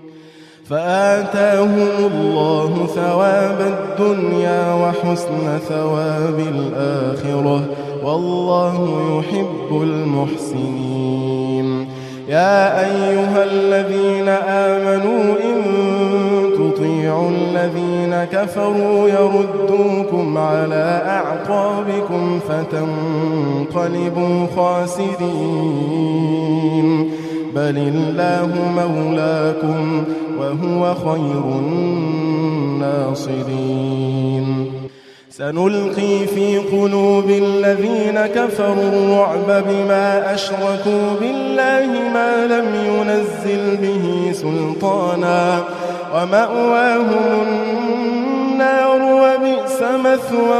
[SPEAKER 2] فآتاهم الله ثواب الدنيا وحسن ثواب الآخرة والله يحب المحسنين. يا أيها الذين آمنوا إن تطيعوا الذين كفروا يردوكم على أعقابكم فتنقلبوا خاسرين بل الله مولاكم وهو خير الناصرين. سنلقي في قلوب الذين كفروا الرعب بما أشركوا بالله ما لم ينزل به سلطانا ومأواهم النار وبئس مثوى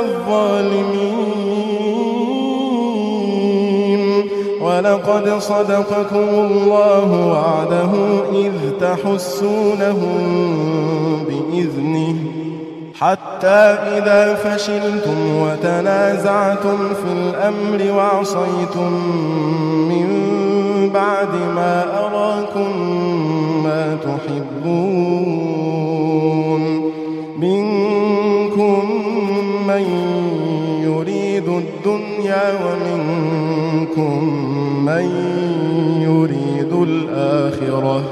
[SPEAKER 2] الظالمين. ولقد صدقكم الله وعده إذ تحسونهم بإذنه حتى إذا فشلتم وتنازعتم في الأمر وعصيتم من بعد ما أراكم ما تحبون منكم من يريد الدنيا ومنكم من يريد الآخرة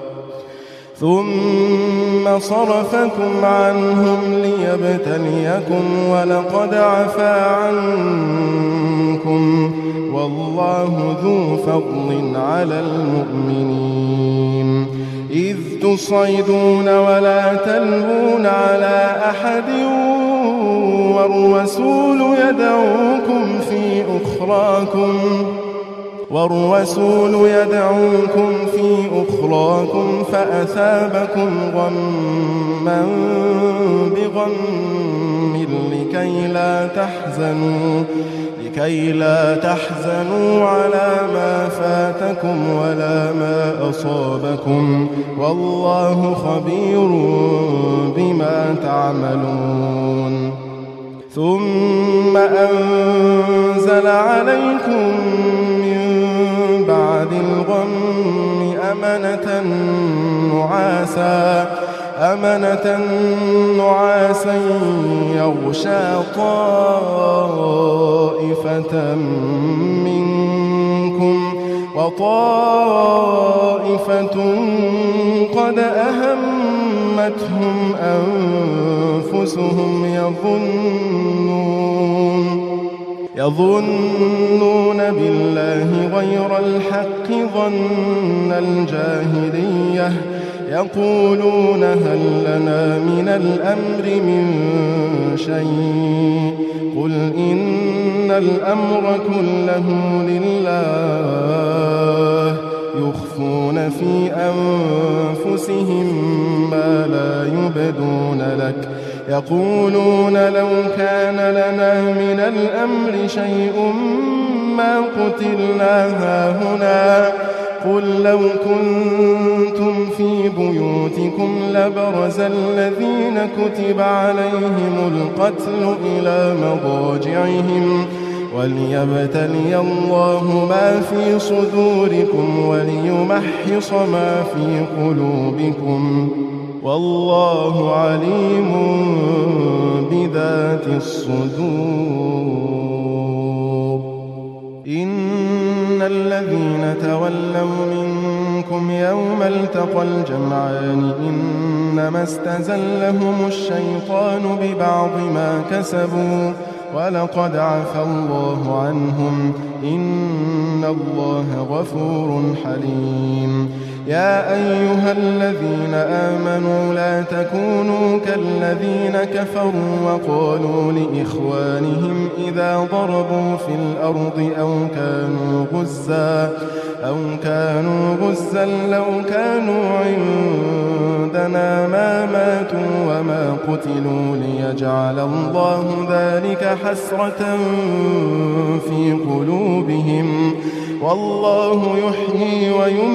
[SPEAKER 2] ثم صرفكم عنهم ليبتليكم ولقد عفا عنكم والله ذو فضل على المؤمنين. إذ تصعدون ولا تلوون على أحد والرسول يدعوكم في أخراكم والرسول يدعوكم في أخراكم فأثابكم غما بغم لكي لا تحزنوا على ما فاتكم ولا ما أصابكم والله خبير بما تعملون. ثم أنزل عليكم من بعد الغم أمنة نعاسا يغشى طائفة منكم وطائفة قد أهمتهم أنفسهم يظنون بالله غير الحق ظن الجاهلية يقولون هل لنا من الأمر من شيء قل إن الأمر كله لله يخفون في أنفسهم ما لا يبدون لك يقولون لو كان لنا من الأمر شيء ما قتلنا هاهنا قل لو كنتم في بيوتكم لبرز الذين كتب عليهم القتل إلى مضاجعهم وليبتلي الله ما في صدوركم وليمحص ما في قلوبكم والله عليم بذات الصدور. إن الذين تولوا منكم يوم التقى الجمعان إنما استزلهم الشيطان ببعض ما كسبوا ولقد عفى الله عنهم إن الله غفور حليم. يا أيها الذين آمنوا لا تكونوا كالذين كفروا وقالوا لإخوانهم إذا ضربوا في الأرض أو كانوا غزا لو كانوا عندنا ما ماتوا وما قتلوا ليجعل الله ذلك حسرة في قلوبهم والله يحيي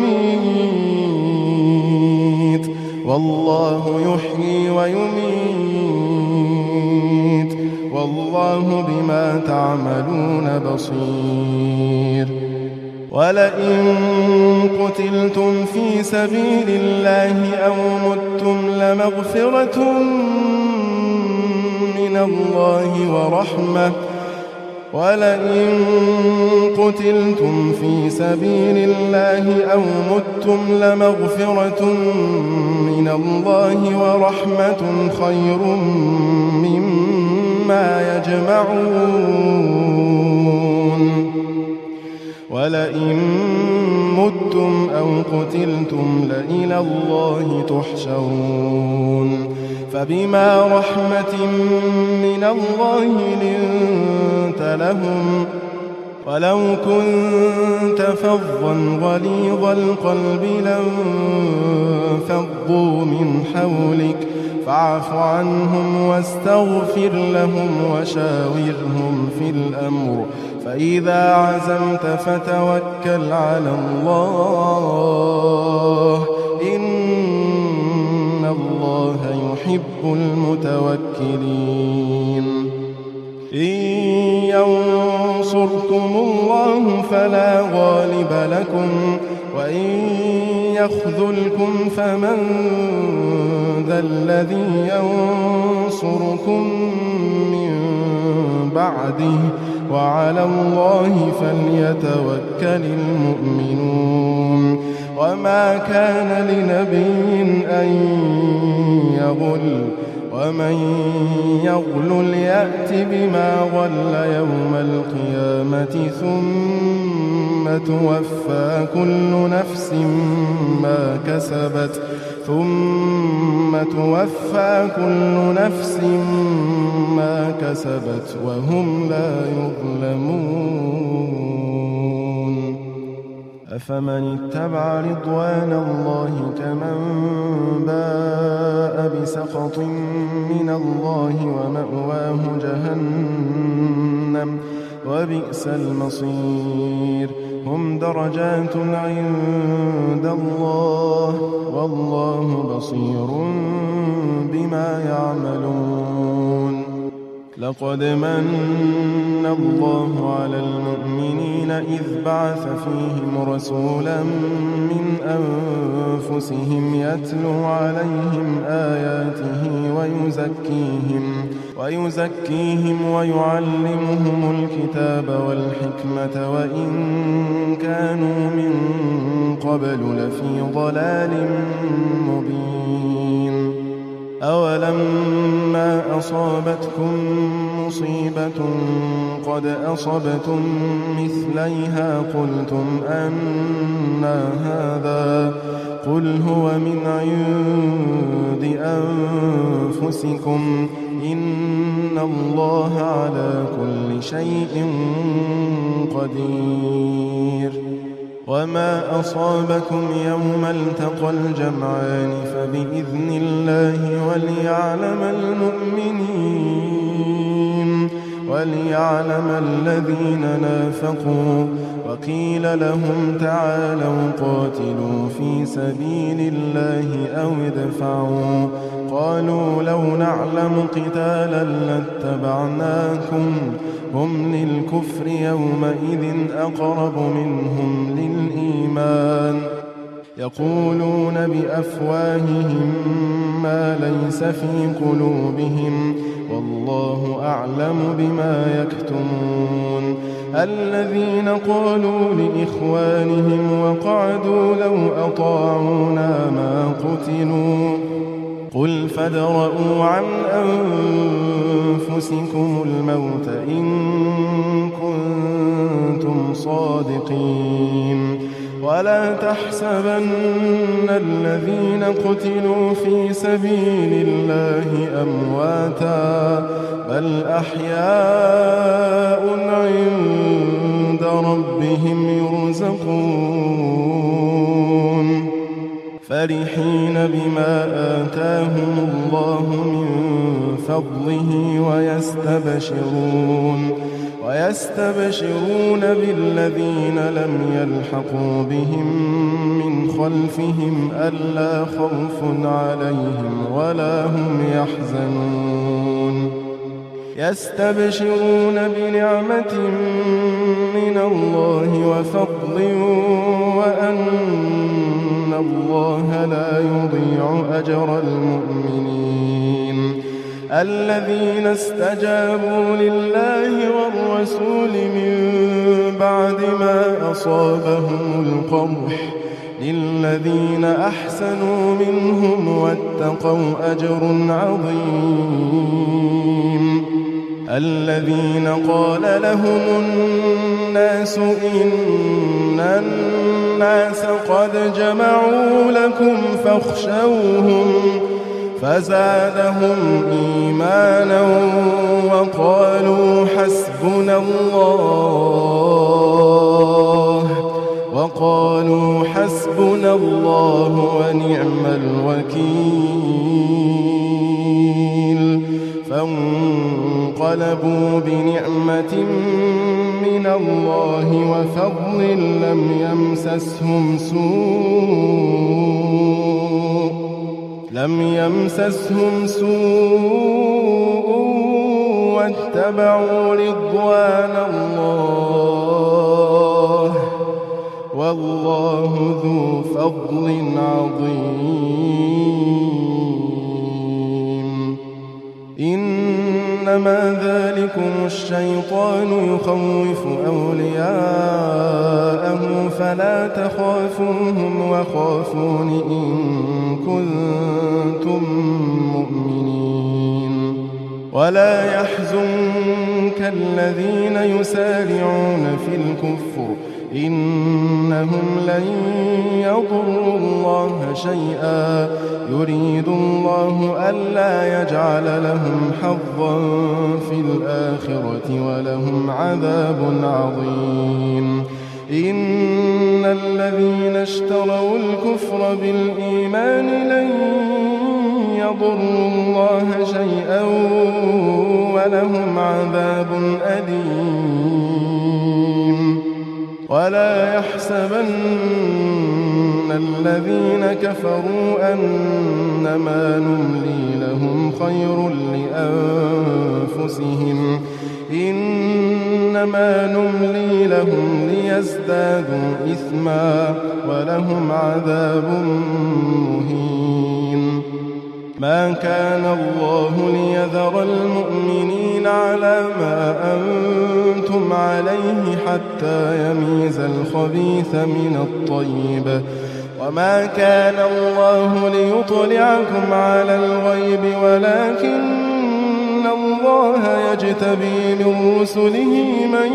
[SPEAKER 2] ويميت والله بما تعملون بصير. ولئن قتلتم في سبيل الله أو متم لمغفرة من الله ورحمة خير مما يجمعون. ولئن متم أو قتلتم لإلى الله تحشرون. فبما رحمة من الله لنت لهم ولو كنت فظا غليظ القلب لانفضوا من حولك فاعف عنهم واستغفر لهم وشاورهم في الأمر فإذا عزمت فتوكل على الله إن الله يحب المتوكلين. إن ينصركم الله فلا غالب لكم وإن يخذلكم فمن ذا الذي ينصركم من بعده وعلى الله فليتوكل المؤمنون. وما كان لنبي أن يغل ومن يغل يأت بما غل يوم القيامة ثم توفى كل نفس ما كسبت وهم لا يظلمون. أفمن اتبع رضوان الله كمن باء بسخط من الله ومأواه جهنم وبئس المصير هم درجات عند الله والله بصير بما يعملون لقد من الله على المؤمنين إذ بعث فيهم رسولا من أنفسهم يتلو عليهم آياته ويزكيهم ويعلمهم الكتاب والحكمة وإن كانوا من قبل لفي ضلال مبين أولما أصابتكم مصيبة قد أصبتم مثليها قلتم أنى هذا قل هو من عند أنفسكم إن الله على كل شيء قدير وما أصابكم يوم التقى الجمعان فبإذن الله وليعلم الذين نافقوا وقيل لهم تعالوا قاتلوا في سبيل الله أو ادفعوا قالوا لو نعلم قتالا لاتبعناكم هم للكفر يومئذ أقرب منهم للإيمان يقولون بأفواههم ما ليس في قلوبهم والله أعلم بما يكتمون الذين قالوا لإخوانهم وقعدوا لو أطاعونا ما قتلوا قل فادرءوا عن أنفسكم الموت إن كنتم صادقين ولا تحسبن الذين قتلوا في سبيل الله أمواتا بل أحياء عند ربهم يرزقون فرحين بما آتاهم الله من فضله ويستبشرون بالذين لم يلحقوا بهم من خلفهم ألا خوف عليهم ولا هم يحزنون يستبشرون بنعمة من الله وفضل وأن الله لا يضيع أجر المؤمنين الذين استجابوا لله والرسول من بعد ما أصابهم القرح للذين أحسنوا منهم واتقوا أجر عظيم الذين قال لهم الناس إن الناس قد جمعوا لكم فاخشوهم فزادهم إيمانا وقالوا حسبنا الله ونعم الوكيل فانقلبوا بنعمة من الله وفضل لم يمسسهم سوء واتبعوا رضوان الله والله ذو فضل عظيم إنما ذلكم الشيطان يخوف أولياءه فلا تخافوهم وخافون إن كنتم مؤمنين ولا يحزنك الذين يسارعون في الكفر إنهم لن يضروا الله شيئا يريد الله ألا يجعل لهم حظا في الآخرة ولهم عذاب عظيم إن الذين اشتروا الكفر بالإيمان لن يضروا الله شيئا ولهم عذاب أليم. ولا يحسبن الذين كفروا أنما نملي لهم خير لأنفسهم إنما نملي لهم ليزدادوا إثما ولهم عذاب مهين. ما كان الله ليذر المؤمنين على ما أنتم عليه حتى يميز الخبيث من الطيب وما كان الله ليطلعكم على الغيب ولكن الله يجتبي من رسله من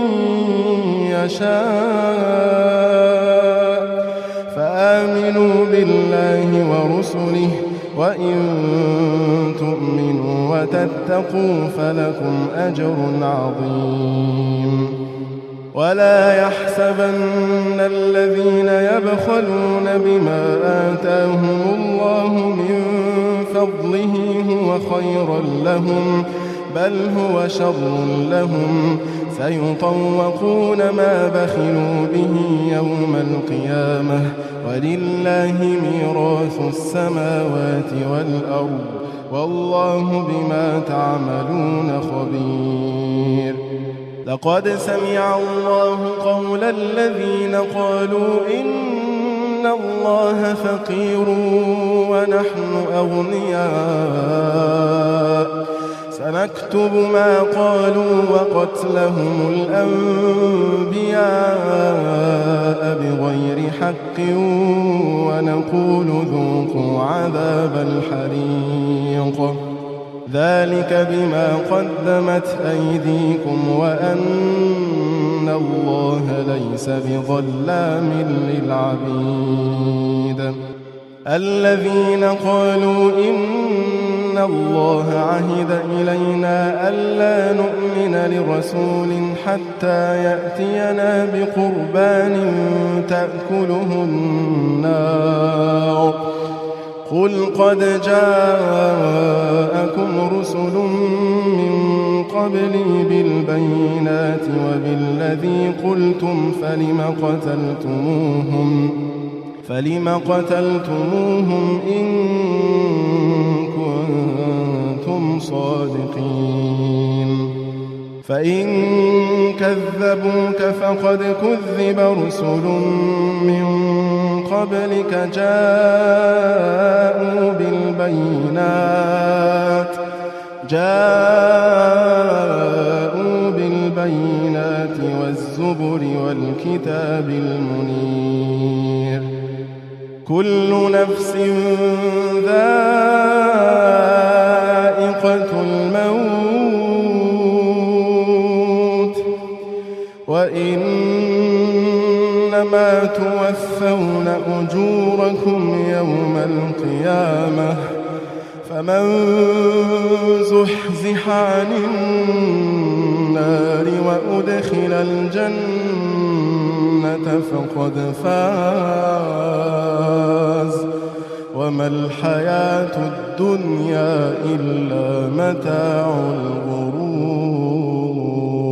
[SPEAKER 2] يشاء فآمنوا بالله ورسله وإن تؤمنوا وتتقوا فلكم أجر عظيم. ولا يحسبن الذين يبخلون بما آتاهم الله من فضله هو خيرا لهم بل هو شر لهم سيطوقون ما بخلوا به يوم القيامة ولله ميراث السماوات والأرض والله بما تعملون خبير. لقد سمع الله قول الذين قالوا إن الله فقير ونحن أغنياء سنكتب ما قالوا وقتلهم الأنبياء بغير حق ونقول ذوقوا عذاب الحريق ذلك بما قدمت أيديكم وأن الله ليس بظلام للعبيد. الذين قالوا إن الله عهد إلينا ألا نؤمن لرسول حتى يأتينا بقربان تأكله النار قل قد جاءكم رسل من قبلي بالبينات وبالذي قلتم فلم قتلتموهم إن كنتم صادقين. فإن كذبوك فقد كذب رسل من قبلك جاءوا بالبينات والزبر والكتاب المنير. كل نفس ذائقة الموت وإنما توفون أجوركم يوم القيامة فمن زحزح عن النار وأدخل الجنة فقد فاز وما الحياة الدنيا إلا متاع الغرور.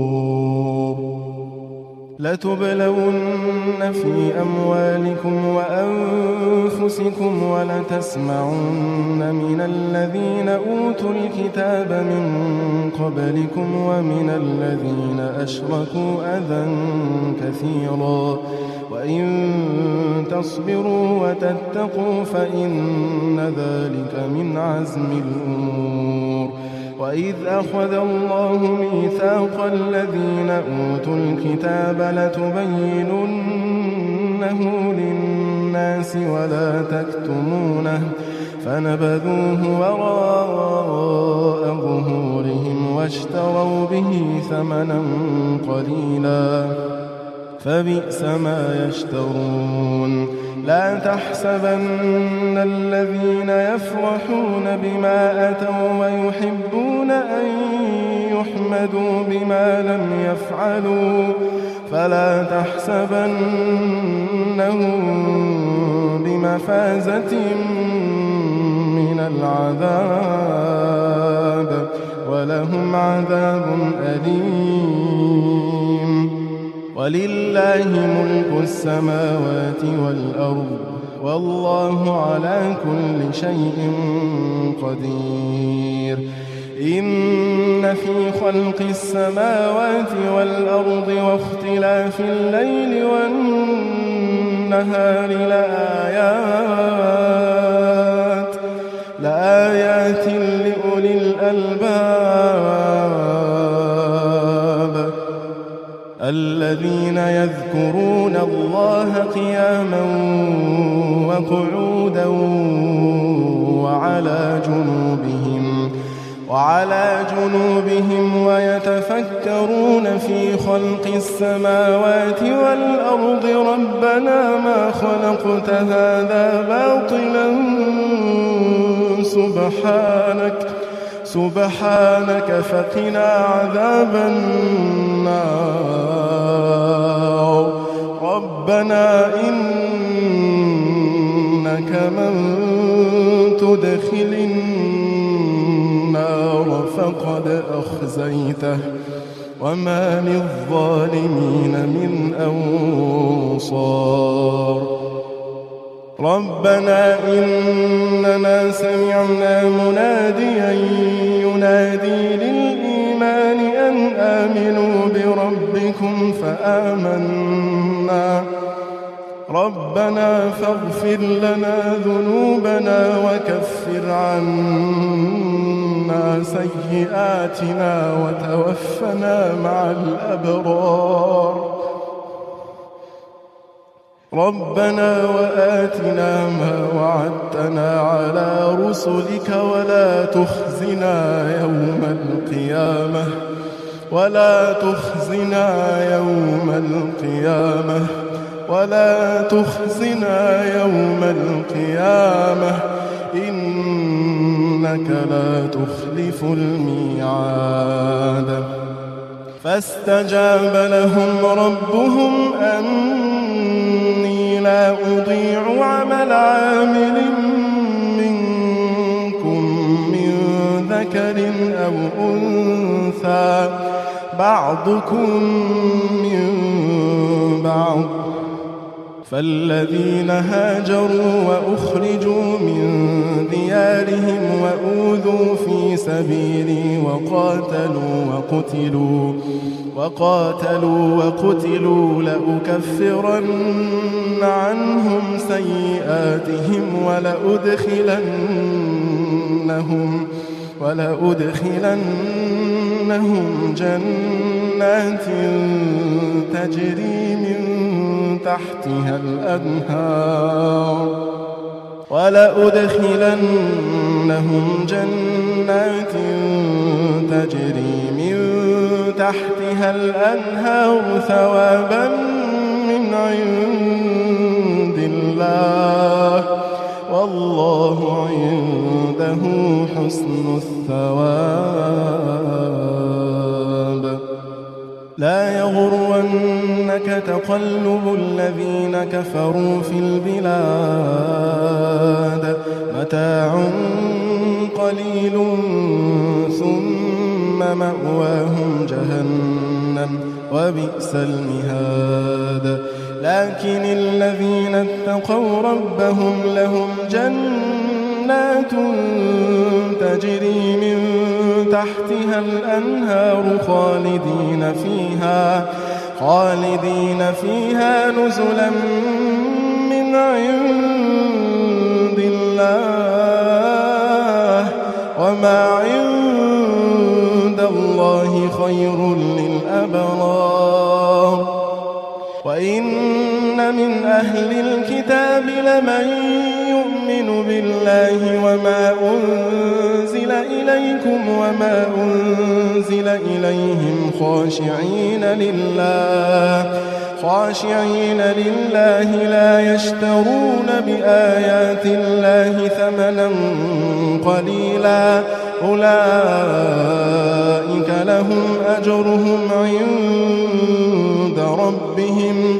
[SPEAKER 2] لتبلون في أموالكم وأنفسكم ولتسمعن من الذين أوتوا الكتاب من قبلكم ومن الذين أشركوا أذى كثيرا وإن تصبروا وتتقوا فإن ذلك من عزم الأمور. وإذ أخذ الله ميثاق الذين أوتوا الكتاب لتبيننه للناس ولا تكتمونه فنبذوه وراء ظهورهم واشتروا به ثمنا قليلا فبئس ما يشترون. لا تحسبن الذين يفرحون بما أتوا ويحبون أن يحمدوا همدوا بما لم يفعلوا فلا تحسبنهم بمفازة من العذاب ولهم عذاب أليم. ولله ملك السماوات والأرض والله على كل شيء قدير. إن في خلق السماوات والأرض واختلاف الليل والنهار لآيات لأولي الألباب الذين يذكرون الله قياما وقعودا وعلى جنوبهم ويتفكرون في خلق السماوات والأرض ربنا ما خلقت هذا باطلا سبحانك فقنا عذاب النار. ربنا إنك من تدخل النار فقد أخزيته وما للظالمين من أنصار. ربنا إننا سمعنا مناديا ينادي للإيمان أن آمنوا بربكم فآمنا. ربنا فاغفر لنا ذنوبنا وكفر عنا سيئاتنا وتوفنا مع الأبرار. ربنا وآتنا ما وعدتنا على رسلك ولا تخزنا يوم القيامة إنك لا تخلف الميعاد. فاستجاب لهم ربهم أني لا أضيع عمل عامل منكم من ذكر أو أنثى بعضكم من بعض. فالذين هاجروا وأخرجوا من ديارهم وأوذوا في سبيلي وقاتلوا لأكفرن عنهم سيئاتهم ولأدخلنهم جنات تجري من تحتها الأنهار ثوابا من عند الله والله عنده حسن الثواب. لا يغرنك تقلب الذين كفروا في البلاد متاع قليل ثم مأواهم جهنم وبئس المهاد. لكن الذين اتقوا ربهم لهم جنات تجري من تحتها الأنهار خالدين فيها نزلا من عند الله وما عند الله خير للأبرار. وإن من أهل الكتاب لمن يؤمن بالله وما أنزل إليكم وما أنزل إليهم خاشعين لله لا يشترون بآيات الله ثمنا قليلا أولئك أولئك لهم أجرهم عند ربهم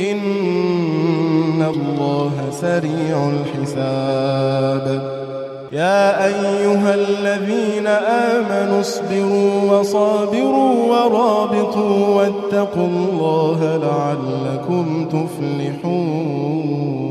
[SPEAKER 2] إن الله سريع الحساب. يا أيها الذين آمنوا اصبروا وصابروا ورابطوا واتقوا الله لعلكم تفلحون.